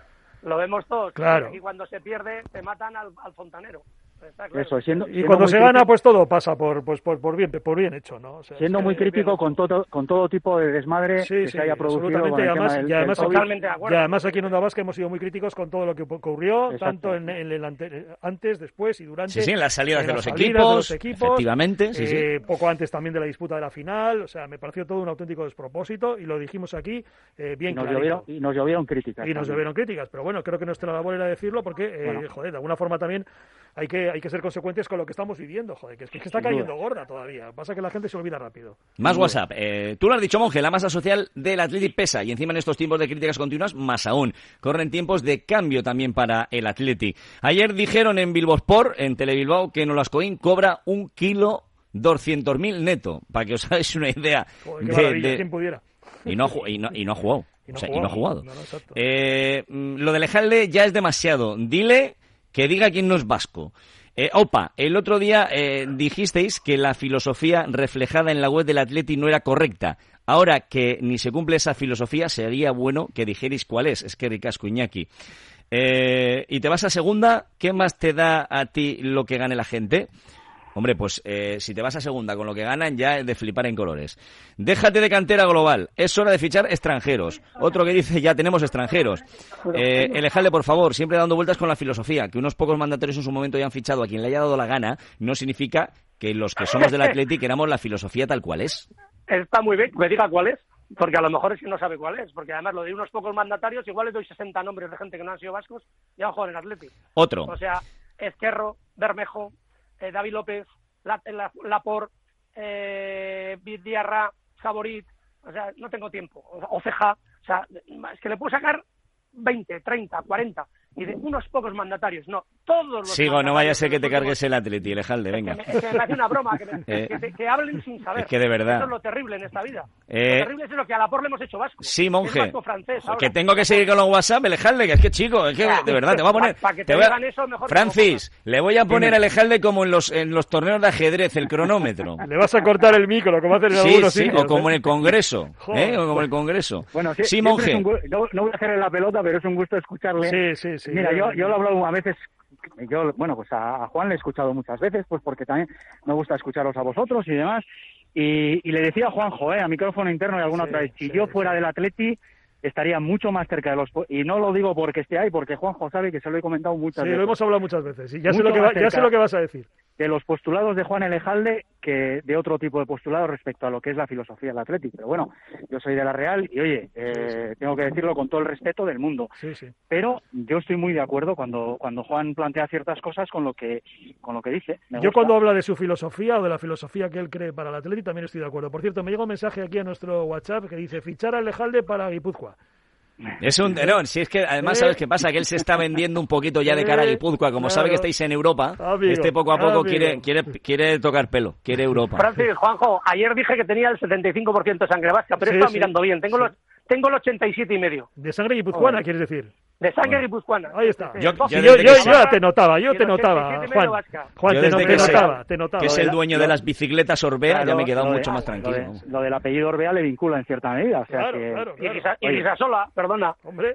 Lo vemos todos. Claro. Y cuando se pierde, te matan al, al fontanero. Claro. Eso, siendo, y siendo cuando se gana, crítico, pues todo pasa por pues por, por bien por bien hecho, ¿no? O sea, siendo es muy crítico con todo con todo tipo de desmadre sí, que sí, se haya producido con y el además, tema del, y además, del aquí, y además aquí en Onda Vasca hemos sido muy críticos con todo lo que ocurrió, exacto, tanto en, en el ante, antes, después y durante. Sí, sí, en las salidas, en de, las los salidas equipos, de los equipos, efectivamente, sí, eh, sí. Poco antes también de la disputa de la final, o sea, me pareció todo un auténtico despropósito y lo dijimos aquí eh, bien y nos, clarito. llovieron, y nos llovieron críticas. Y nos también. llovieron críticas, pero bueno, creo que nuestra labor era decirlo porque, eh, bueno. joder, de alguna forma también hay que hay que ser consecuentes con lo que estamos viviendo, joder, que es que, es que está cayendo gorda todavía. Pasa que la gente se olvida rápido. Más WhatsApp. Eh, tú lo has dicho, Monje, la masa social del Athletic pesa y encima en estos tiempos de críticas continuas, más aún. Corren tiempos de cambio también para el Athletic. Ayer dijeron en Bilbao Sport, en Telebilbao, que Nolascoín cobra un kilo doscientos mil neto, para que os hagáis una idea. Joder, de, de... ¿Quién pudiera? Y no, y no, y no ha jugado. Y no, o sea, jugado. Y no ha jugado. No, no, eh, lo de Lejalde ya es demasiado. Dile que diga quién no es vasco. Eh, opa, el otro día eh, dijisteis que la filosofía reflejada en la web del Atleti no era correcta. Ahora que ni se cumple esa filosofía, sería bueno que dijerais cuál es. Es que ricasco, Iñaki. Eh, y te vas a segunda, ¿qué más te da a ti lo que gane la gente? Hombre, pues eh, si te vas a segunda con lo que ganan, ya es de flipar en colores. Déjate de cantera global. Es hora de fichar extranjeros. Otro que dice, ya tenemos extranjeros. Eh, Elejalde, por favor, siempre dando vueltas con la filosofía. Que unos pocos mandatarios en su momento ya han fichado a quien le haya dado la gana, no significa que los que somos del Athletic queramos la filosofía tal cual es. Está muy bien, me diga cuál es. Porque a lo mejor es que no sabe cuál es. Porque además lo de unos pocos mandatarios, igual les doy sesenta nombres de gente que no han sido vascos y han jugado en el Athletic. Otro. O sea, Ezquerro, Bermejo, eh, David López, Laporte, eh, Diarra, Saborit, o sea, no tengo tiempo, o Ceja, o sea, es que le puedo sacar veinte, treinta, cuarenta, y de unos pocos mandatarios, no, todos los Sigo, no vaya a ser que te cargues el Atleti, Elejalde, venga. Es que, me, es que me hace una broma, que, me, eh, que, te, que hablen sin saber. Es que de verdad. Eso es lo terrible en esta vida. Eh, lo terrible es lo que a la por le hemos hecho vasco. Sí, monje. Es vasco francés ahora. Que tengo que seguir con los WhatsApp, Elejalde, que es que chico, es que de verdad, te voy a poner... Para que te, te voy a... digan eso, mejor... Francis, le voy a poner a Elejalde como en los, en los torneos de ajedrez, el cronómetro. Le vas a cortar el micro, como hacen en sí, algunos sí, sitios. o como ¿eh? en el Congreso, ¿eh? O como en el Congreso. Bueno, sí, sí monje. Un, no, no voy a hacerle la pelota, pero es un gusto escucharle. Sí, sí, sí. Mira, yo, yo lo hablo a veces, yo, bueno, pues a, a Juan le he escuchado muchas veces, pues porque también me gusta escucharos a vosotros y demás. Y, y le decía a Juanjo, eh, a micrófono interno y alguna sí, otra vez, si sí, yo fuera sí. del Atleti, estaría mucho más cerca de los... Y no lo digo porque esté ahí, porque Juanjo sabe que se lo he comentado muchas sí, veces. Sí, lo hemos hablado muchas veces. Y ya sé, Mucho lo que va, más ya sé lo que vas a decir. De los postulados de Juan Elejalde que de otro tipo de postulados respecto a lo que es la filosofía del Atleti. Pero bueno, yo soy de la Real y, oye, eh, sí, sí. tengo que decirlo con todo el respeto del mundo. Sí, sí. Pero yo estoy muy de acuerdo cuando cuando Juan plantea ciertas cosas con lo que con lo que dice. Me yo gusta. Cuando habla de su filosofía o de la filosofía que él cree para el Atleti también estoy de acuerdo. Por cierto, me llega un mensaje aquí a nuestro WhatsApp que dice fichar a Elejalde para Guipúzcoa. Es un no, si es que además sabes qué pasa, que él se está vendiendo un poquito ya de cara a Guipúzcoa, como claro. sabe que estáis en Europa, amigo, este poco a poco quiere, quiere quiere tocar pelo, quiere Europa. Francis, Juanjo, ayer dije que tenía el setenta y cinco por ciento de sangre vasca, pero sí, está sí, mirando bien, tengo sí. los tengo el ochenta y siete y medio. De sangre guipuzcoana, oh. ¿quieres decir? De sangre bueno. guipuzcoana. Ahí está. Yo, yo, yo, yo, yo ya te notaba, yo te notaba, Juan. Juan, yo te, no, que te sé, notaba, te notaba. Que es el dueño de las bicicletas Orbea, claro, ya me he quedado mucho de, más tranquilo. Lo, de, lo del apellido Orbea le vincula en cierta medida. O sea claro, que... claro, claro. Y Guisasola, perdona. Hombre.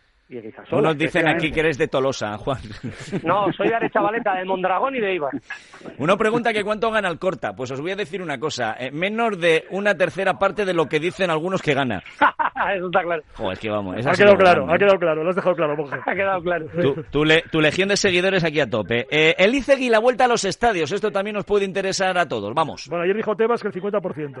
Unos dicen aquí que eres de Tolosa, Juan. No, soy de Arechavaleta, de Mondragón y de Eibar. Uno pregunta que cuánto gana el Corta. Pues os voy a decir una cosa. Eh, menos de una tercera parte de lo que dicen algunos que gana. Eso está claro. Joder, es que vamos. Ha quedado claro, grande. ha quedado claro. Lo has dejado claro, monje. Ha quedado claro. Tu, tu, le, tu legión de seguidores aquí a tope. Eh, el Izegui, la vuelta a los estadios. Esto también nos puede interesar a todos. Vamos. Bueno, ayer dijo Tebas que el cincuenta por ciento.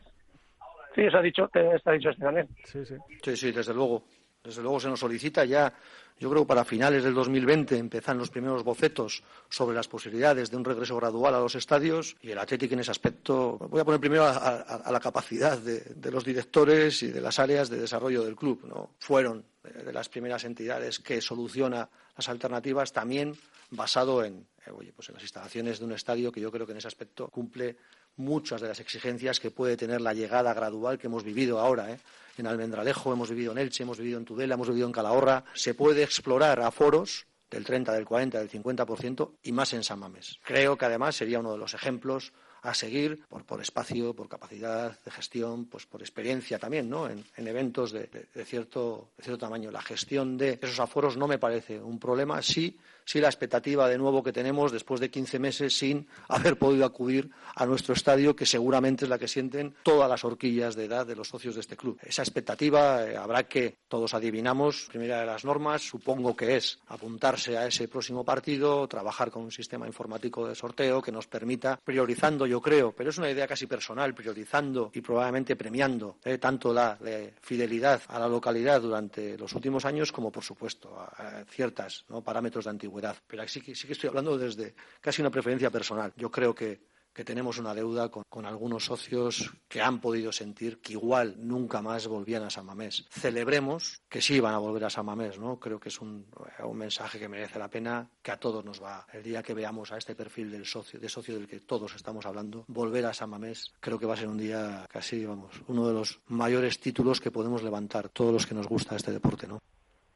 Sí, eso ha dicho, te, está dicho este también. Sí, sí. Sí, sí, desde luego. Desde luego se nos solicita ya, yo creo para finales del dos mil veinte empiezan los primeros bocetos sobre las posibilidades de un regreso gradual a los estadios y el Athletic en ese aspecto, voy a poner primero a, a, a la capacidad de, de los directores y de las áreas de desarrollo del club, ¿no? Fueron de, de las primeras entidades que soluciona las alternativas también basado en, eh, oye, pues en las instalaciones de un estadio que yo creo que en ese aspecto cumple muchas de las exigencias que puede tener la llegada gradual que hemos vivido ahora, ¿eh? En Almendralejo, hemos vivido en Elche, hemos vivido en Tudela, hemos vivido en Calahorra. Se puede explorar aforos del treinta, del cuarenta, del cincuenta por ciento y más en San Mamés. Creo que además sería uno de los ejemplos a seguir por, por espacio, por capacidad de gestión, pues por experiencia también, ¿no? En, en eventos de, de, de, cierto, de cierto tamaño. La gestión de esos aforos no me parece un problema. Sí, sí la expectativa de nuevo que tenemos después de quince meses sin haber podido acudir a nuestro estadio, que seguramente es la que sienten todas las horquillas de edad de los socios de este club. Esa expectativa eh, habrá que, todos adivinamos, primera de las normas, supongo que es apuntarse a ese próximo partido, trabajar con un sistema informático de sorteo que nos permita, priorizando, yo creo, pero es una idea casi personal, priorizando y probablemente premiando eh, tanto la, la fidelidad a la localidad durante los últimos años como, por supuesto, a, a ciertas, ¿no?, parámetros de antigüedad. Pero sí que, sí que estoy hablando desde casi una preferencia personal. Yo creo que, que tenemos una deuda con, con algunos socios que han podido sentir que igual nunca más volvían a San Mamés. Celebremos que sí van a volver a San Mamés, ¿no? Creo que es un, un mensaje que merece la pena, que a todos nos va. El día que veamos a este perfil del socio, de socio del que todos estamos hablando, volver a San Mamés, creo que va a ser un día casi, vamos, uno de los mayores títulos que podemos levantar todos los que nos gusta este deporte, ¿no?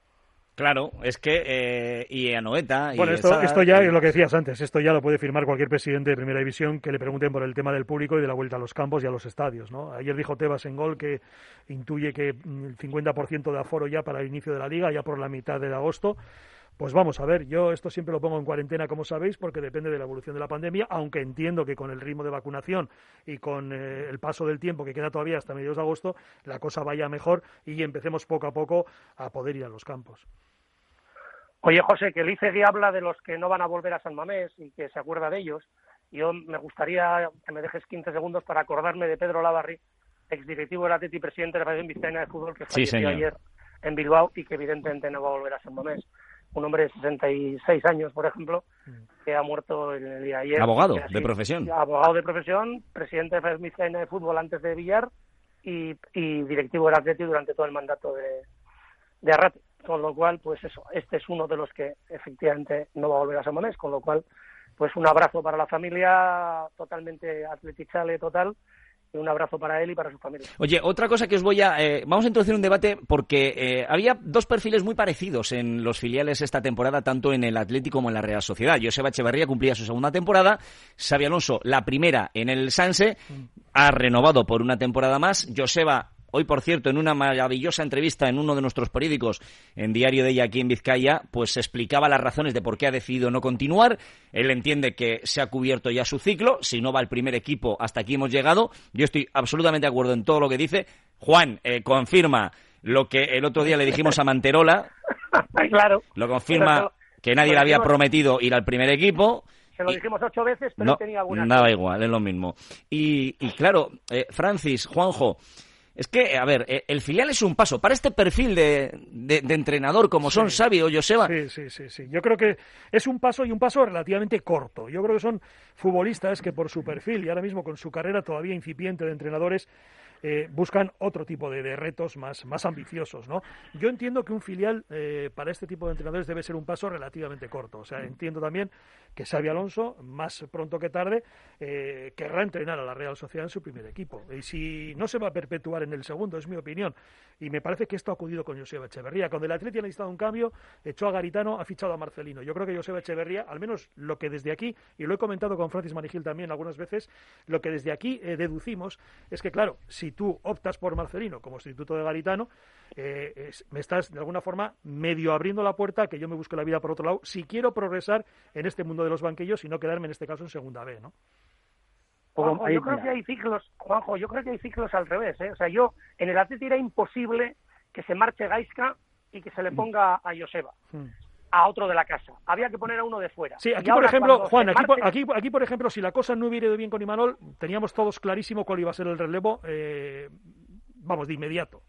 Claro, es que eh, y Anoeta y bueno, esto, Sada, esto ya y... es lo que decías antes, esto ya lo puede firmar cualquier presidente de Primera División que le pregunten por el tema del público y de la vuelta a los campos y a los estadios, ¿no? Ayer dijo Tebas en Gol que intuye que el cincuenta por ciento de aforo ya para el inicio de la Liga, ya por la mitad de agosto. Pues vamos a ver, yo esto siempre lo pongo en cuarentena, como sabéis, porque depende de la evolución de la pandemia, aunque entiendo que con el ritmo de vacunación y con eh, el paso del tiempo que queda todavía hasta mediados de agosto, la cosa vaya mejor y empecemos poco a poco a poder ir a los campos. Oye, José, que el Izegui habla de los que no van a volver a San Mamés y que se acuerda de ellos. Yo me gustaría que me dejes quince segundos para acordarme de Pedro Lavarri, exdirectivo del Atleti y presidente de la Federación Vizcaína de Fútbol, que falleció sí, ayer en Bilbao y que evidentemente no va a volver a San Mamés. Un hombre de sesenta y seis años, por ejemplo, que ha muerto el día de ayer. Abogado así, de profesión. Abogado de profesión, presidente de la Federación Vizcaína de Fútbol antes de Villar y, y directivo del Atleti durante todo el mandato de, de Arrate. con lo cual, pues eso, este es uno de los que efectivamente no va a volver a San Mamés, con lo cual, pues un abrazo para la familia, totalmente atletichale total, y un abrazo para él y para su familia. Oye, otra cosa que os voy a... Eh, vamos a introducir un debate porque eh, había dos perfiles muy parecidos en los filiales esta temporada, tanto en el Atlético como en la Real Sociedad. Joseba Echeverría cumplía su segunda temporada, Xabi Alonso la primera en el Sanse, ha renovado por una temporada más. Joseba, hoy por cierto, en una maravillosa entrevista en uno de nuestros periódicos, en Diario de ella aquí en Vizcaya, pues explicaba las razones de por qué ha decidido no continuar. Él entiende que se ha cubierto ya su ciclo, si no va el primer equipo, hasta aquí hemos llegado. Yo estoy absolutamente de acuerdo en todo lo que dice. Juan, eh, confirma lo que el otro día le dijimos a Manterola. Claro. Lo confirma que nadie le había prometido ir al primer equipo. Se lo dijimos ocho veces, pero no, él tenía alguna. Nada igual, es lo mismo. Y, y claro, eh, Francis, Juanjo, es que, a ver, el filial es un paso para este perfil de, de, de entrenador como son sí. Xabi o Joseba. Sí, sí, sí, sí. Yo creo que es un paso y un paso relativamente corto. Yo creo que son futbolistas que por su perfil y ahora mismo con su carrera todavía incipiente de entrenadores eh, buscan otro tipo de, de retos más, más ambiciosos, ¿no? Yo entiendo que un filial eh, para este tipo de entrenadores debe ser un paso relativamente corto. O sea, entiendo también que Xabi Alonso, más pronto que tarde, eh, querrá entrenar a la Real Sociedad en su primer equipo. Y si no se va a perpetuar en el segundo, es mi opinión. Y me parece que esto ha acudido con Joseba Echeverría. Cuando el Atleti ha necesitado un cambio, echó a Garitano, ha fichado a Marcelino. Yo creo que Joseba Echeverría, al menos lo que desde aquí, y lo he comentado con Francis Manigil también algunas veces, lo que desde aquí eh, deducimos es que, claro, si tú optas por Marcelino como sustituto de Garitano, eh, es, me estás de alguna forma medio abriendo la puerta a que yo me busque la vida por otro lado, si quiero progresar en este mundo de los banquillos y no quedarme en este caso en segunda B, ¿no? Juanjo, yo creo que hay ciclos, Juanjo, yo creo que hay ciclos al revés, ¿eh? O sea, yo, en el Atleti era imposible que se marche Gaizka y que se le ponga a Joseba, hmm. a otro de la casa. Había que poner a uno de fuera. Sí, aquí por ejemplo, Juan, aquí, marche... aquí, aquí por ejemplo, si la cosa no hubiera ido bien con Imanol, teníamos todos clarísimo cuál iba a ser el relevo, eh, vamos, de inmediato.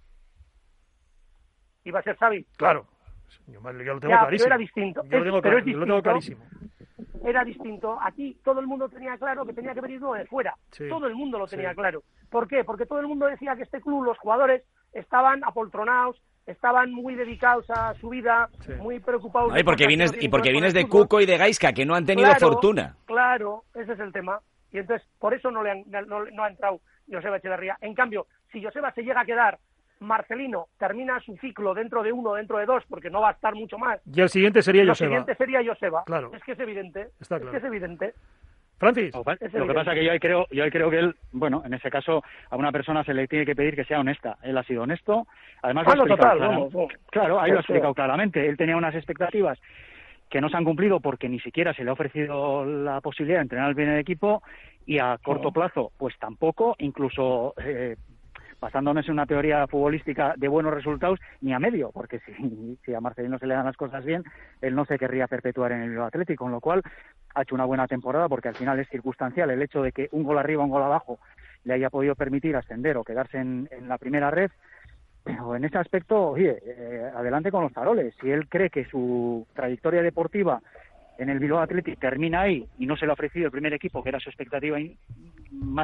¿Iba a ser Xavi? Claro, yo, yo lo tengo ya, clarísimo. Pero era distinto. Yo lo tengo, es, pero es distinto. Lo tengo clarísimo. Era distinto. Aquí todo el mundo tenía claro que tenía que venir uno de fuera. Sí. Todo el mundo lo tenía sí. claro. ¿Por qué? Porque todo el mundo decía que este club, los jugadores, estaban apoltronados, estaban muy dedicados a su vida, sí. muy preocupados. No, y porque vienes, y porque vienes de Cuco y de Gaizka, que no han tenido claro, fortuna. Claro, ese es el tema. Y entonces, por eso no, le han, no, no ha entrado Joseba Echeverría. En cambio, si Joseba se llega a quedar, Marcelino termina su ciclo dentro de uno, dentro de dos, porque no va a estar mucho más. Y el siguiente sería Joseba. El siguiente sería Joseba. Claro. Es que es evidente. Está claro. Es que es evidente. Francis. Lo que pasa es que yo ahí creo, yo ahí creo que él, bueno, en ese caso a una persona se le tiene que pedir que sea honesta. Él ha sido honesto, además lo ha explicado total, claramente. Vamos, vamos. Claro, ahí lo ha explicado claramente. Él tenía unas expectativas que no se han cumplido porque ni siquiera se le ha ofrecido la posibilidad de entrenar al primer equipo y a corto no. plazo, pues tampoco, incluso eh, basándonos en una teoría futbolística de buenos resultados, ni a medio, porque si, si a Marcelino se le dan las cosas bien, él no se querría perpetuar en el Atlético, con lo cual ha hecho una buena temporada, porque al final es circunstancial el hecho de que un gol arriba, un gol abajo, le haya podido permitir ascender o quedarse en, en la primera red, pero en ese aspecto, oye, eh, adelante con los faroles. Si él cree que su trayectoria deportiva en el Bilbao Athletic termina ahí y no se le ha ofrecido el primer equipo, que era su expectativa in, más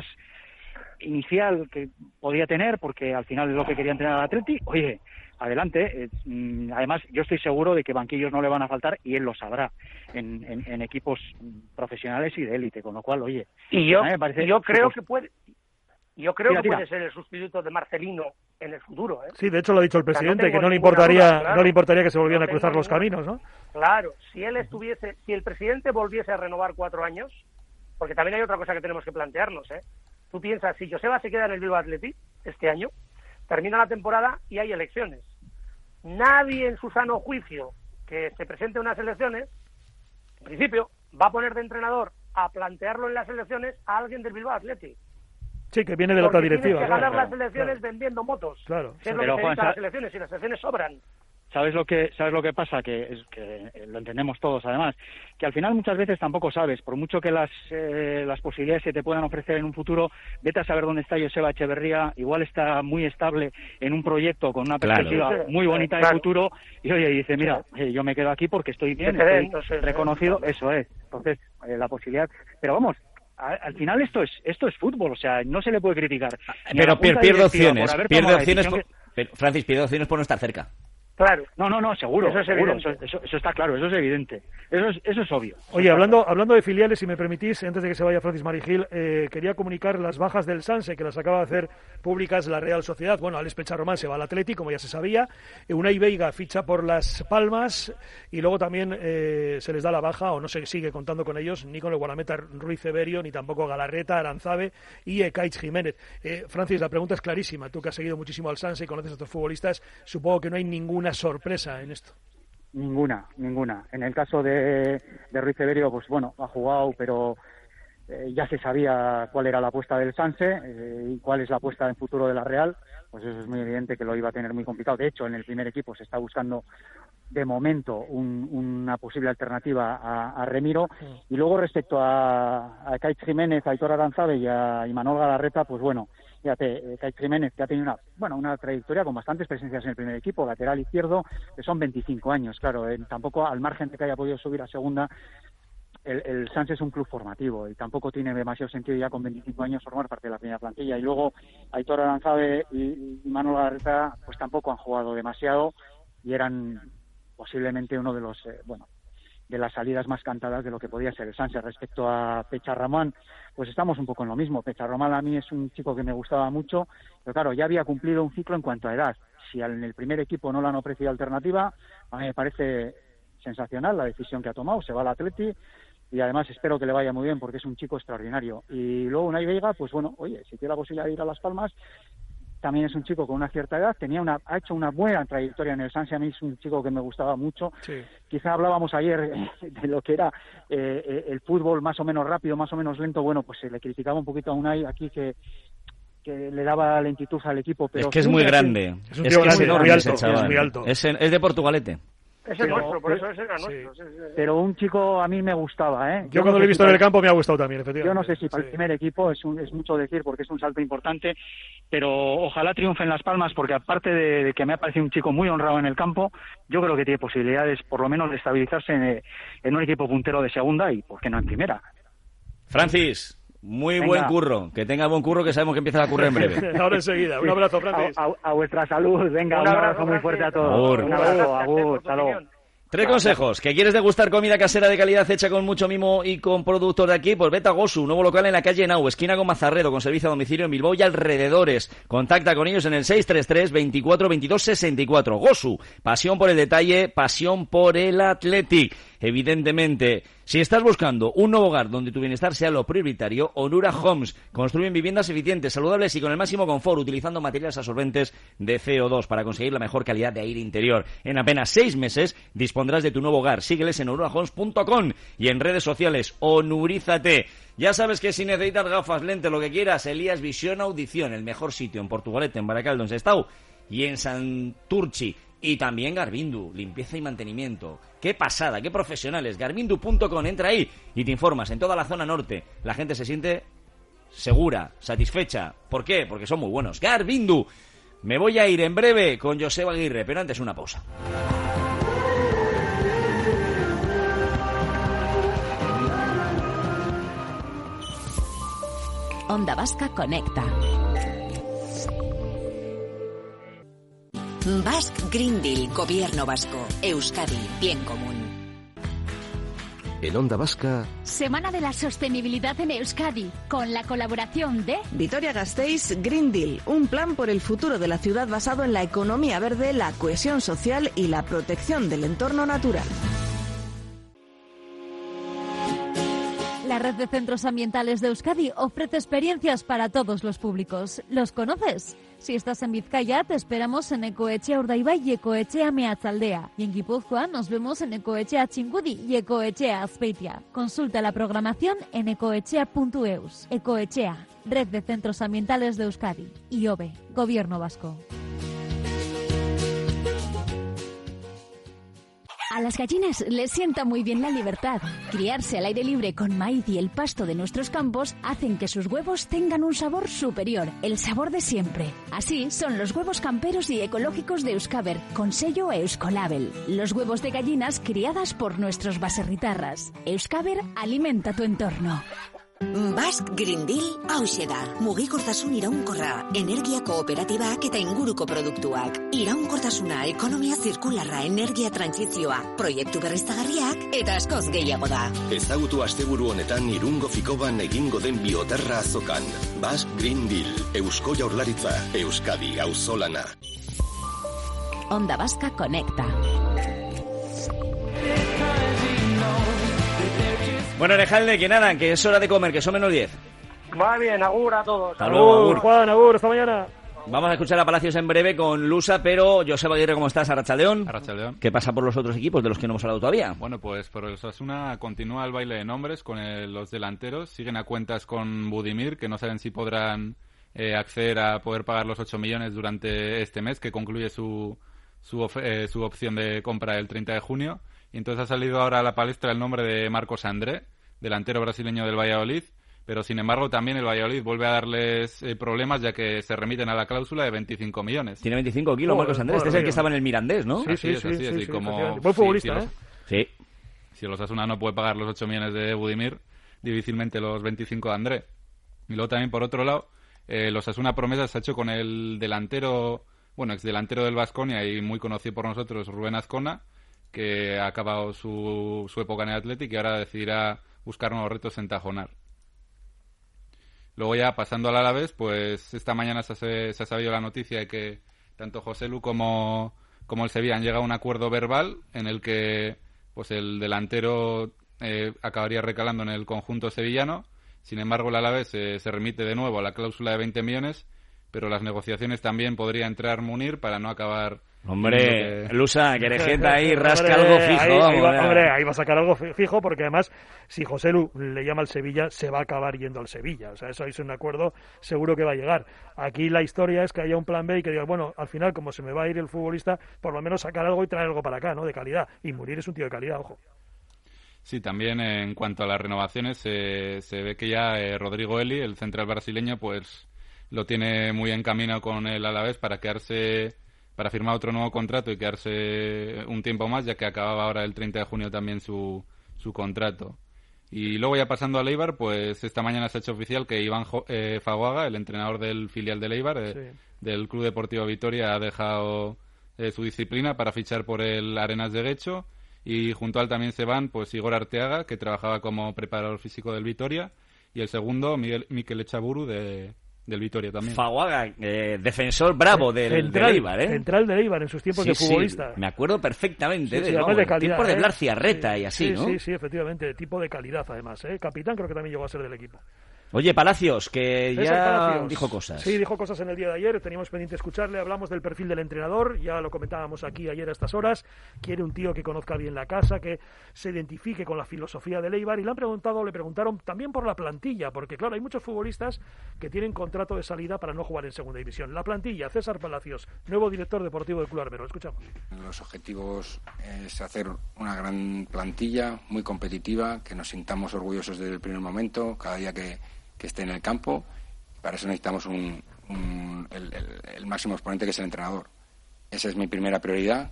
inicial que podía tener, porque al final es lo que quería entrenar al Atleti, oye, adelante. Eh, además, yo estoy seguro de que banquillos no le van a faltar y él lo sabrá en, en, en equipos profesionales y de élite, con lo cual, oye, y yo, me parece yo creo pues, que puede yo creo tira, que tira. puede ser el sustituto de Marcelino en el futuro, ¿eh? Sí, de hecho lo ha dicho el presidente, o sea, no que no le importaría importaría, duda, claro. no le importaría que se volvieran no a cruzar los ninguna... caminos, ¿no? Claro, si él estuviese, si el presidente volviese a renovar cuatro años, porque también hay otra cosa que tenemos que plantearnos, ¿eh? Tú piensas, si Joseba se queda en el Bilbao Athletic este año, termina la temporada y hay elecciones. Nadie en su sano juicio que se presente a unas elecciones, en principio, va a poner de entrenador a plantearlo en las elecciones a alguien del Bilbao Athletic. Sí, que viene de la otra directiva. Tienes que claro, ganar claro, las elecciones claro. vendiendo motos. Claro. Que es lo Pero, que se Juan, dedica a las sa- elecciones y las elecciones sobran. ¿Sabes lo que sabes lo que pasa? Que es que lo entendemos todos, además, que al final muchas veces tampoco sabes, por mucho que las eh, las posibilidades se te puedan ofrecer en un futuro, vete a saber dónde está Joseba Echeverría, igual está muy estable en un proyecto con una perspectiva Claro. muy bonita Claro. de futuro, y oye, dice, mira, eh, yo me quedo aquí porque estoy bien, Que te den, estoy entonces, reconocido, eh, eso es. Entonces, eh, la posibilidad, pero vamos, a- al final esto es esto es fútbol, o sea, no se le puede criticar. Ni a la Pero Junta pier- pierde Directiva opciones, por haber pierde tomado la opciones, decisión por, pero, Francis, pierde opciones por no estar cerca. Claro. No, no, no, seguro. Eso es seguro, evidente. eso, eso, eso está claro, eso es evidente. Eso es, eso es obvio. Oye, hablando hablando de filiales, si me permitís, antes de que se vaya Francis Marigil, eh, quería comunicar las bajas del Sanse, que las acaba de hacer públicas la Real Sociedad. Bueno, Alex Pecharromán se va al Atleti, como ya se sabía. Eh, Unai Veiga ficha por Las Palmas y luego también eh, se les da la baja, o no se sigue contando con ellos, ni con el guardameta Ruiz Severio, ni tampoco Galarreta, Aranzabe y Ekaich Jiménez. Eh, Francis, la pregunta es clarísima. Tú que has seguido muchísimo al Sanse y conoces a estos futbolistas, supongo que no hay ninguna sorpresa en esto. Ninguna, ninguna. En el caso de, de Ruiz Severio, pues bueno, ha jugado, pero eh, ya se sabía cuál era la apuesta del Sanse eh, y cuál es la apuesta en futuro de la Real. Pues eso es muy evidente que lo iba a tener muy complicado. De hecho, en el primer equipo se está buscando de momento un, una posible alternativa a, a Remiro. Y luego respecto a, a Ekaich Jiménez, a Aitor Aranzabe y a Imanol Galarreta, pues bueno, fíjate, Ekaich Jiménez, que ha tenido una, bueno, una trayectoria con bastantes presencias en el primer equipo, lateral izquierdo, que son veinticinco años, claro, eh, tampoco al margen de que haya podido subir a segunda, el, el Sanse es un club formativo y tampoco tiene demasiado sentido ya con veinticinco años formar parte de la primera plantilla. Y luego Aitor Aranzabe y, y Imanol Galarreta pues tampoco han jugado demasiado y eran posiblemente uno de los, eh, bueno, de las salidas más cantadas de lo que podía ser el Sanse. Respecto a Pecharromán, pues estamos un poco en lo mismo. Pecharromán a mí es un chico que me gustaba mucho, pero claro, ya había cumplido un ciclo en cuanto a edad. Si en el primer equipo no le han ofrecido alternativa, a mí me parece sensacional la decisión que ha tomado, se va al Atleti y además espero que le vaya muy bien porque es un chico extraordinario. Y luego Unai Veiga, pues bueno, oye, si tiene la posibilidad de ir a Las Palmas, también es un chico con una cierta edad, tenía una, ha hecho una buena trayectoria en el Sanse, a mí es un chico que me gustaba mucho. Sí. Quizá hablábamos ayer de lo que era eh, el fútbol más o menos rápido, más o menos lento, bueno, pues se le criticaba un poquito a Unai aquí que, que le daba lentitud al equipo. Pero es que es muy grande, es, un es, que es grande, enorme muy ese alto, chaval. es muy alto. Es, es de Portugalete. Ese es nuestro, por eso ese era nuestro. Sí. Pero un chico a mí me gustaba, ¿eh? Yo, Yo cuando no lo he sé visto si en el para, campo me ha gustado también, efectivamente. Yo no sé si para sí. el primer equipo es, un, es mucho decir porque es un salto importante, pero ojalá triunfe en Las Palmas porque aparte de, de que me ha parecido un chico muy honrado en el campo, yo creo que tiene posibilidades por lo menos de estabilizarse en, en un equipo puntero de segunda y por qué no en primera. Francis, muy Venga. buen curro. Que tenga buen curro, que sabemos que empieza a currar en breve. Ahora enseguida. Un abrazo, Francis. A, a, a vuestra salud. Venga, un, un abrazo, abrazo muy fuerte a todos. Agur. Un abrazo, agur, hasta luego. Tres consejos. ¿Que quieres degustar comida casera de calidad hecha con mucho mimo y con productos de aquí? Pues vete a Gosu, nuevo local en la calle Nau, esquina con Mazarredo, con servicio a domicilio en Bilbao y alrededores. Contacta con ellos en el seis tres tres, veinticuatro, veintidós, sesenta y cuatro. Gosu, pasión por el detalle, pasión por el Athletic. Evidentemente, si estás buscando un nuevo hogar donde tu bienestar sea lo prioritario, Onura Homes construyen viviendas eficientes, saludables y con el máximo confort, utilizando materiales absorbentes de C O dos para conseguir la mejor calidad de aire interior. En apenas seis meses dispondrás de tu nuevo hogar. Sígueles en onura homes punto com y en redes sociales. Onurízate. Ya sabes que si necesitas gafas, lentes, lo que quieras, Elías Visión Audición, el mejor sitio en Portugalete, en Baracaldo, en Sestao y en Santurchi. Y también Garbindu, limpieza y mantenimiento. ¡Qué pasada! ¡Qué profesionales! Garbindu punto com, entra ahí y te informas. En toda la zona norte la gente se siente segura, satisfecha. ¿Por qué? Porque son muy buenos. Garbindu. Me voy a ir en breve con Joseba Aguirre, pero antes una pausa. Onda Vasca conecta. Basque Green Deal, Gobierno Vasco, Euskadi, bien común. En Onda Vasca, Semana de la Sostenibilidad en Euskadi, con la colaboración de Vitoria-Gasteiz Green Deal, un plan por el futuro de la ciudad basado en la economía verde, la cohesión social y la protección del entorno natural. La Red de Centros Ambientales de Euskadi ofrece experiencias para todos los públicos. ¿Los conoces? Si estás en Vizcaya, te esperamos en Ecoetxea Urdaibai y Ecoetxea Meatzaldea. Y en Guipúzcoa nos vemos en Ecoetxea Txingudi y Ecoetxea Azpeitia. Consulta la programación en ecoetxea punto eus. Ecoetxea, Red de Centros Ambientales de Euskadi. Y O B E, Gobierno Vasco. A las gallinas les sienta muy bien la libertad. Criarse al aire libre con maíz y el pasto de nuestros campos hacen que sus huevos tengan un sabor superior, el sabor de siempre. Así son los huevos camperos y ecológicos de Euskaber, con sello Euskolabel. Los huevos de gallinas criadas por nuestros baserritarras. Euskaber alimenta tu entorno. Basque Green Deal hauxe da. Mugikortasun iraunkorra, energia kooperatibak eta inguruko produktuak. Iraunkortasuna, ekonomia zirkularra, energia trantsizioa, proiektu berriztagarriak eta askoz gehiago da. Ezagutu asteburu honetan Irungo Fikoban egingo den bioterra azokan. Basque Green Deal, Eusko Jaurlaritza, Euskadi auzolana. Onda Vasca conecta. Bueno, Alejandro, que nada, que es hora de comer, que son menos diez. Va bien, agur a todos. Hasta luego, agur. Juan, agur, hasta mañana. Vamos a escuchar a Palacios en breve con Lusa, pero Joseba Aguirre, ¿cómo estás? Arratsaldeón. Arratsaldeón. ¿Qué pasa por los otros equipos de los que no hemos hablado todavía? Bueno, pues por el Osasuna continúa el baile de nombres con el, los delanteros. Siguen a cuentas con Budimir, que no saben si podrán eh, acceder a poder pagar los ocho millones durante este mes, que concluye su, su, of, eh, su opción de compra el treinta de junio. Y entonces ha salido ahora a la palestra el nombre de Marcos André, delantero brasileño del Valladolid, pero sin embargo también el Valladolid vuelve a darles eh, problemas, ya que se remiten a la cláusula de veinticinco millones. Tiene veinticinco kilos oh, Marcos Andrés, este es el que estaba en el Mirandés, ¿no? Sí, sí, sí. Así es, así es. Y como, buen futbolista, sí, si ¿eh? Los, sí. Si el Osasuna no puede pagar los ocho millones de Budimir, difícilmente los veinticinco de André. Y luego también, por otro lado, eh, el Osasuna promesa se ha hecho con el delantero, bueno, ex delantero del Baskonia y muy conocido por nosotros, Rubén Azcona, que ha acabado su, su época en el Athletic y ahora decidirá buscar nuevos retos en Tajonar. Luego ya pasando al Alavés, pues esta mañana se ha, se ha sabido la noticia de que tanto José Lu como, como el Sevilla han llegado a un acuerdo verbal en el que pues el delantero eh, acabaría recalando en el conjunto sevillano. Sin embargo, el Alavés eh, se remite de nuevo a la cláusula de veinte millones, pero las negociaciones también podría entrar Munir para no acabar... Hombre, que... Lusa, que Erejeta ahí rasca algo fijo. Ahí, vamos, ahí va, hombre, ahí va a sacar algo fijo, porque además, si José Lu le llama al Sevilla, se va a acabar yendo al Sevilla. O sea, eso es un acuerdo seguro que va a llegar. Aquí la historia es que haya un plan B y que diga, bueno, al final, como se me va a ir el futbolista, por lo menos sacar algo y traer algo para acá, ¿no? De calidad. Y Munir es un tío de calidad, ojo. Sí, también en cuanto a las renovaciones, eh, se ve que ya eh, Rodrigo Eli, el central brasileño, pues lo tiene muy en camino con el Alavés para quedarse... para firmar otro nuevo contrato y quedarse un tiempo más, ya que acababa ahora el treinta de junio también su, su contrato. Y luego ya pasando al Eibar, pues esta mañana se ha hecho oficial que Iván eh, Faguaga, el entrenador del filial del Eibar, eh, sí. del Club Deportivo Vitoria, ha dejado eh, su disciplina para fichar por el Arenas de Guecho, y junto a él también se van pues Igor Arteaga, que trabajaba como preparador físico del Vitoria, y el segundo, Miguel, Mikel Echaburu, de... del Vitoria también. Faguaga, eh, defensor bravo del, central, del Eibar, ¿eh? Central del Eibar en sus tiempos sí, de futbolista. Sí, me acuerdo perfectamente sí, de sí, él, de calidad, tiempos de ¿eh? Blas Ciarreta sí, y así, sí, ¿no? Sí, sí, efectivamente, tipo de calidad además, ¿eh? Capitán creo que también llegó a ser del equipo. Oye, Palacios, que César ya Palacios. dijo cosas. Sí, dijo cosas en el día de ayer, teníamos pendiente escucharle, hablamos del perfil del entrenador, ya lo comentábamos aquí ayer a estas horas, quiere un tío que conozca bien la casa, que se identifique con la filosofía del Eibar, y le han preguntado, le preguntaron también por la plantilla, porque claro, hay muchos futbolistas que tienen contrato de salida para no jugar en segunda división. La plantilla, César Palacios, nuevo director deportivo del Club Arbero, escuchamos. Los objetivos es hacer una gran plantilla, muy competitiva, que nos sintamos orgullosos desde el primer momento, cada día que que esté en el campo. Para eso necesitamos un, un, el, el, el máximo exponente, que es el entrenador. Esa es mi primera prioridad.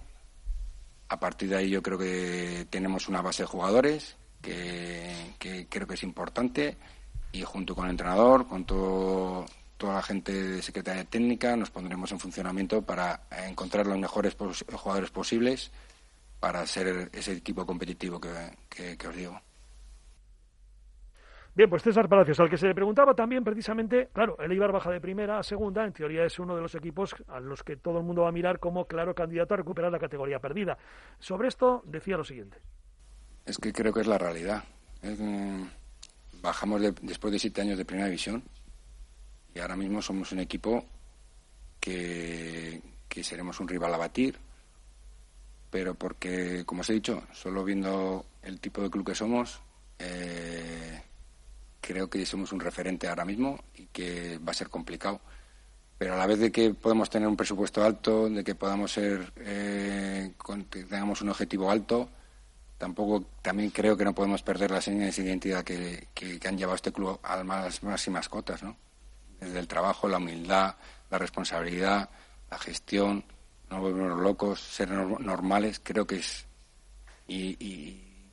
A partir de ahí yo creo que tenemos una base de jugadores que, que creo que es importante, y junto con el entrenador, con todo, toda la gente de Secretaría Técnica, nos pondremos en funcionamiento para encontrar los mejores pos- jugadores posibles para ser ese equipo competitivo que, que, que os digo. Bien, pues César Palacios, al que se le preguntaba también precisamente, claro, el Eibar baja de primera a segunda, en teoría es uno de los equipos a los que todo el mundo va a mirar como claro candidato a recuperar la categoría perdida. Sobre esto decía lo siguiente. Es que creo que es la realidad. Es, eh, bajamos de, después de siete años de primera división, y ahora mismo somos un equipo que, que seremos un rival a batir, pero porque, como os he dicho, solo viendo el tipo de club que somos, eh, creo que somos un referente ahora mismo y que va a ser complicado. Pero a la vez de que podemos tener un presupuesto alto, de que podamos ser, eh, con, que tengamos un objetivo alto, tampoco, también creo que no podemos perder las señas de identidad que, que, que han llevado este club a las máximas cotas, ¿no? Desde el trabajo, la humildad, la responsabilidad, la gestión, no volvernos locos, ser no, normales, creo que es... Y, y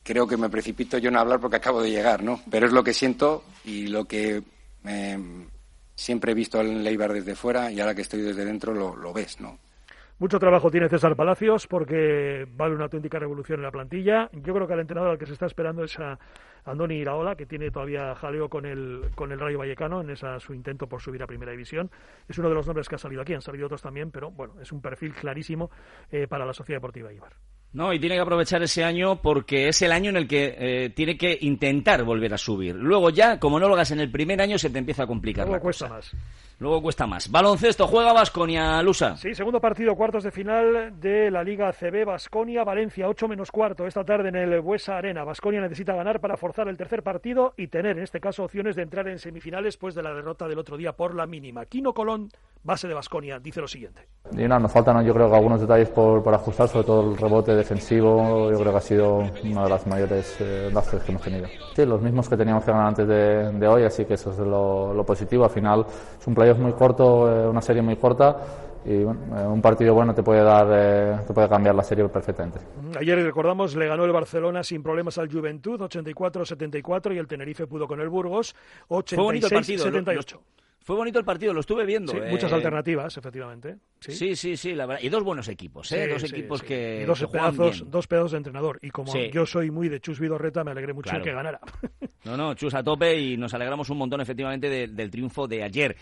creo que me precipito yo en hablar porque acabo de llegar, ¿no? Pero es lo que siento y lo que eh, siempre he visto en Eibar desde fuera y ahora que estoy desde dentro lo, lo ves, ¿no? Mucho trabajo tiene César Palacios porque vale una auténtica revolución en la plantilla. Yo creo que al entrenador al que se está esperando es a Andoni Iraola, que tiene todavía jaleo con el con el Rayo Vallecano en esa su intento por subir a Primera División. Es uno de los nombres que ha salido aquí, han salido otros también, pero bueno, es un perfil clarísimo eh, para la Sociedad Deportiva Eibar. No, y tiene que aprovechar ese año porque es el año en el que eh, tiene que intentar volver a subir. Luego ya, como no lo hagas en el primer año, se te empieza a complicar. Luego la cuesta cosa. más. Luego cuesta más. Baloncesto, juega Baskonia, Lusa. Sí, segundo partido, cuartos de final de la Liga A C B, Baskonia, Valencia, ocho menos cuarto, esta tarde en el Buesa Arena. Baskonia necesita ganar para forzar el tercer partido y tener, en este caso, opciones de entrar en semifinales después de la derrota del otro día por la mínima. Quino Colón, base de Baskonia, dice lo siguiente. Y nada, nos faltan, yo creo que algunos detalles por, por ajustar, sobre todo el rebote defensivo. Yo creo que ha sido una de las mayores eh, lastres que hemos tenido. Sí, los mismos que teníamos que ganar antes de, de hoy, así que eso es lo, lo positivo. Al final es un playoff muy corto, eh, una serie muy corta y bueno, eh, un partido bueno te puede dar, eh, te puede cambiar la serie perfectamente. Ayer, recordamos, le ganó el Barcelona sin problemas al Juventud, ochenta y cuatro setenta y cuatro, y el Tenerife pudo con el Burgos, ochenta y seis setenta y ocho. Fue bonito el partido, lo estuve viendo. Sí, eh... muchas alternativas, efectivamente. Sí, sí, sí, sí la verdad. Y dos buenos equipos, ¿eh? Sí, dos sí, equipos sí. que, y dos que pedazos, dos pedazos de entrenador. Y como sí. yo soy muy de Chus Vidorreta, me alegré mucho claro. que ganara. No, no, Chus a tope y nos alegramos un montón, efectivamente, de, del triunfo de ayer.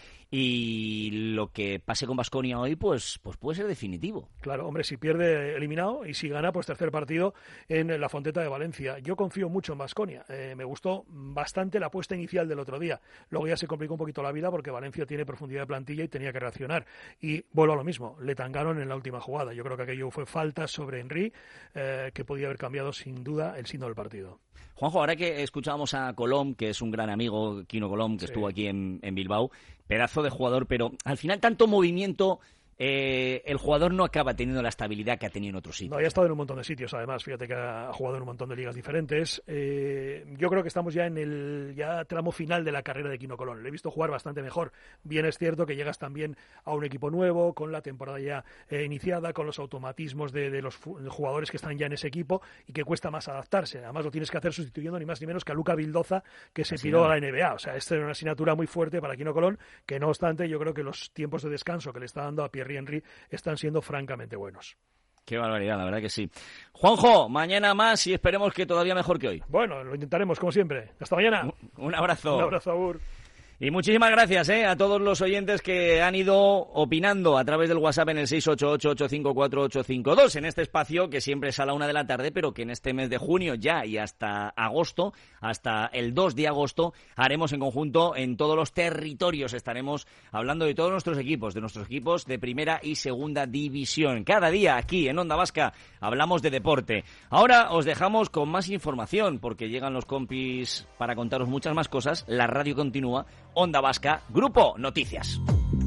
Y lo que pase con Baskonia hoy, pues, pues puede ser definitivo. Claro, hombre, si pierde, eliminado, y si gana, pues tercer partido en la Fonteta de Valencia. Yo confío mucho en Baskonia. Eh, me gustó bastante la apuesta inicial del otro día. Luego ya se complicó un poquito la vida porque Valencia tiene profundidad de plantilla y tenía que reaccionar. Y vuelvo a lo mismo, le tangaron en la última jugada. Yo creo que aquello fue falta sobre Henry, eh, que podía haber cambiado sin duda el signo del partido. Juanjo, ahora que escuchábamos a Colom, que es un gran amigo, Quino Colom, que sí. estuvo aquí en, en Bilbao, pedazo de jugador, pero al final tanto movimiento... Eh, el jugador no acaba teniendo la estabilidad que ha tenido en otros sitios. No, ya ha estado en un montón de sitios, además. Fíjate que ha jugado en un montón de ligas diferentes. Eh, yo creo que estamos ya en el ya tramo final de la carrera de Quino Colón. Le he visto jugar bastante mejor. Bien es cierto que llegas también a un equipo nuevo, con la temporada ya eh, iniciada, con los automatismos de, de los jugadores que están ya en ese equipo y que cuesta más adaptarse. Además lo tienes que hacer sustituyendo ni más ni menos que a Luca Vildoza, que se piró a la N B A. O sea, esta es una asignatura muy fuerte para Quino Colón, que no obstante yo creo que los tiempos de descanso que le está dando a Pierre Henry están siendo francamente buenos. Qué barbaridad, la verdad que sí. Juanjo, mañana más y esperemos que todavía mejor que hoy. Bueno, lo intentaremos como siempre. Hasta mañana. Un, un abrazo. Un abrazo, Agur. Y muchísimas gracias eh, a todos los oyentes que han ido opinando a través del WhatsApp en el seis ocho ocho, ocho cinco cuatro, ocho cinco dos, en este espacio que siempre es a la una de la tarde, pero que en este mes de junio ya y hasta agosto, hasta el dos de agosto, haremos en conjunto en todos los territorios. Estaremos hablando de todos nuestros equipos, de nuestros equipos de primera y segunda división. Cada día aquí en Onda Vasca hablamos de deporte. Ahora os dejamos con más información porque llegan los compis para contaros muchas más cosas. La radio continúa. Onda Vasca, Grupo Noticias.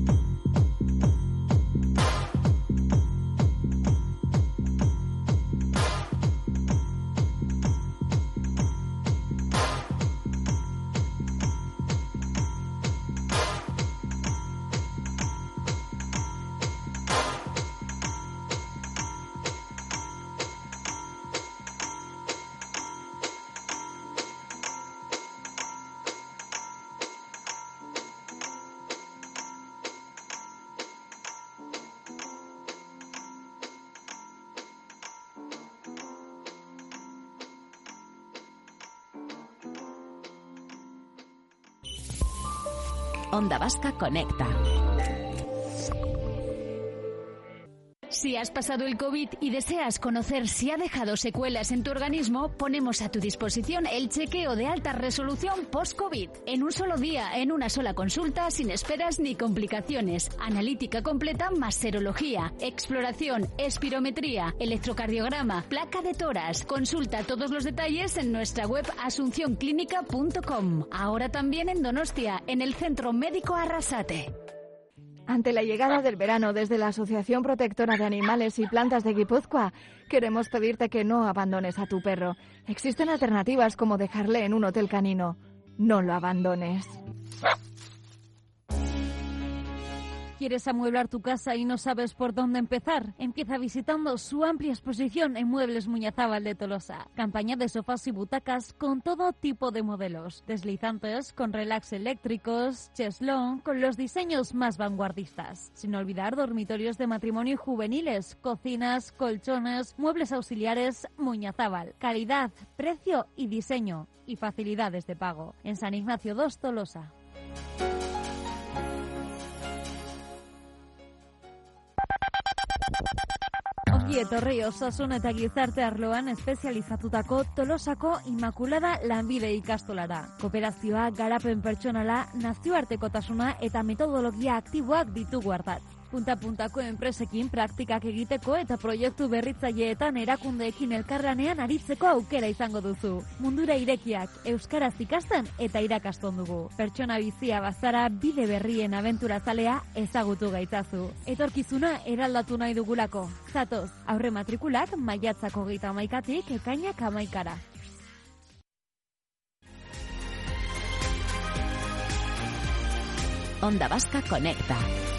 Onda Vasca Conecta. Si has pasado el COVID y deseas conocer si ha dejado secuelas en tu organismo, ponemos a tu disposición el chequeo de alta resolución post-COVID. En un solo día, en una sola consulta, sin esperas ni complicaciones. Analítica completa más serología, exploración, espirometría, electrocardiograma, placa de tórax. Consulta todos los detalles en nuestra web asunción clínica punto com. Ahora también en Donostia, en el Centro Médico Arrasate. Ante la llegada del verano, desde la Asociación Protectora de Animales y Plantas de Guipúzcoa, queremos pedirte que no abandones a tu perro. Existen alternativas como dejarle en un hotel canino. No lo abandones. ¿Quieres amueblar tu casa y no sabes por dónde empezar? Empieza visitando su amplia exposición en Muebles Muñazábal de Tolosa. Campaña de sofás y butacas con todo tipo de modelos. Deslizantes, con relax eléctricos, cheslón, con los diseños más vanguardistas. Sin olvidar dormitorios de matrimonio y juveniles, cocinas, colchones, muebles auxiliares. Muñazábal. Calidad, precio y diseño. Y facilidades de pago. En San Ignacio dos, Tolosa. Ongi etorri osasun eta gizarte arloan espezializatutako Tolosako Inmaculada lanbide ikastolara. Kooperazioa, garapen pertsonala, nazioartekotasuna eta metodologia aktiboak ditugu ardatz. Punta-puntako enpresekin praktikak egiteko eta proiektu berritzaileetan erakundeekin elkarlanean aritzeko aukera izango duzu. Mundura irekiak, euskaraz ikasten eta irakaston dugu. Pertsona bizia bazara bide berrien abenturazalea ezagutu gaitzazu. Etorkizuna eraldatu nahi dugulako. Zatoz, aurre matrikulak maiatzako geita hamaikatik ekainak hamaikara. Onda Vasca Conecta.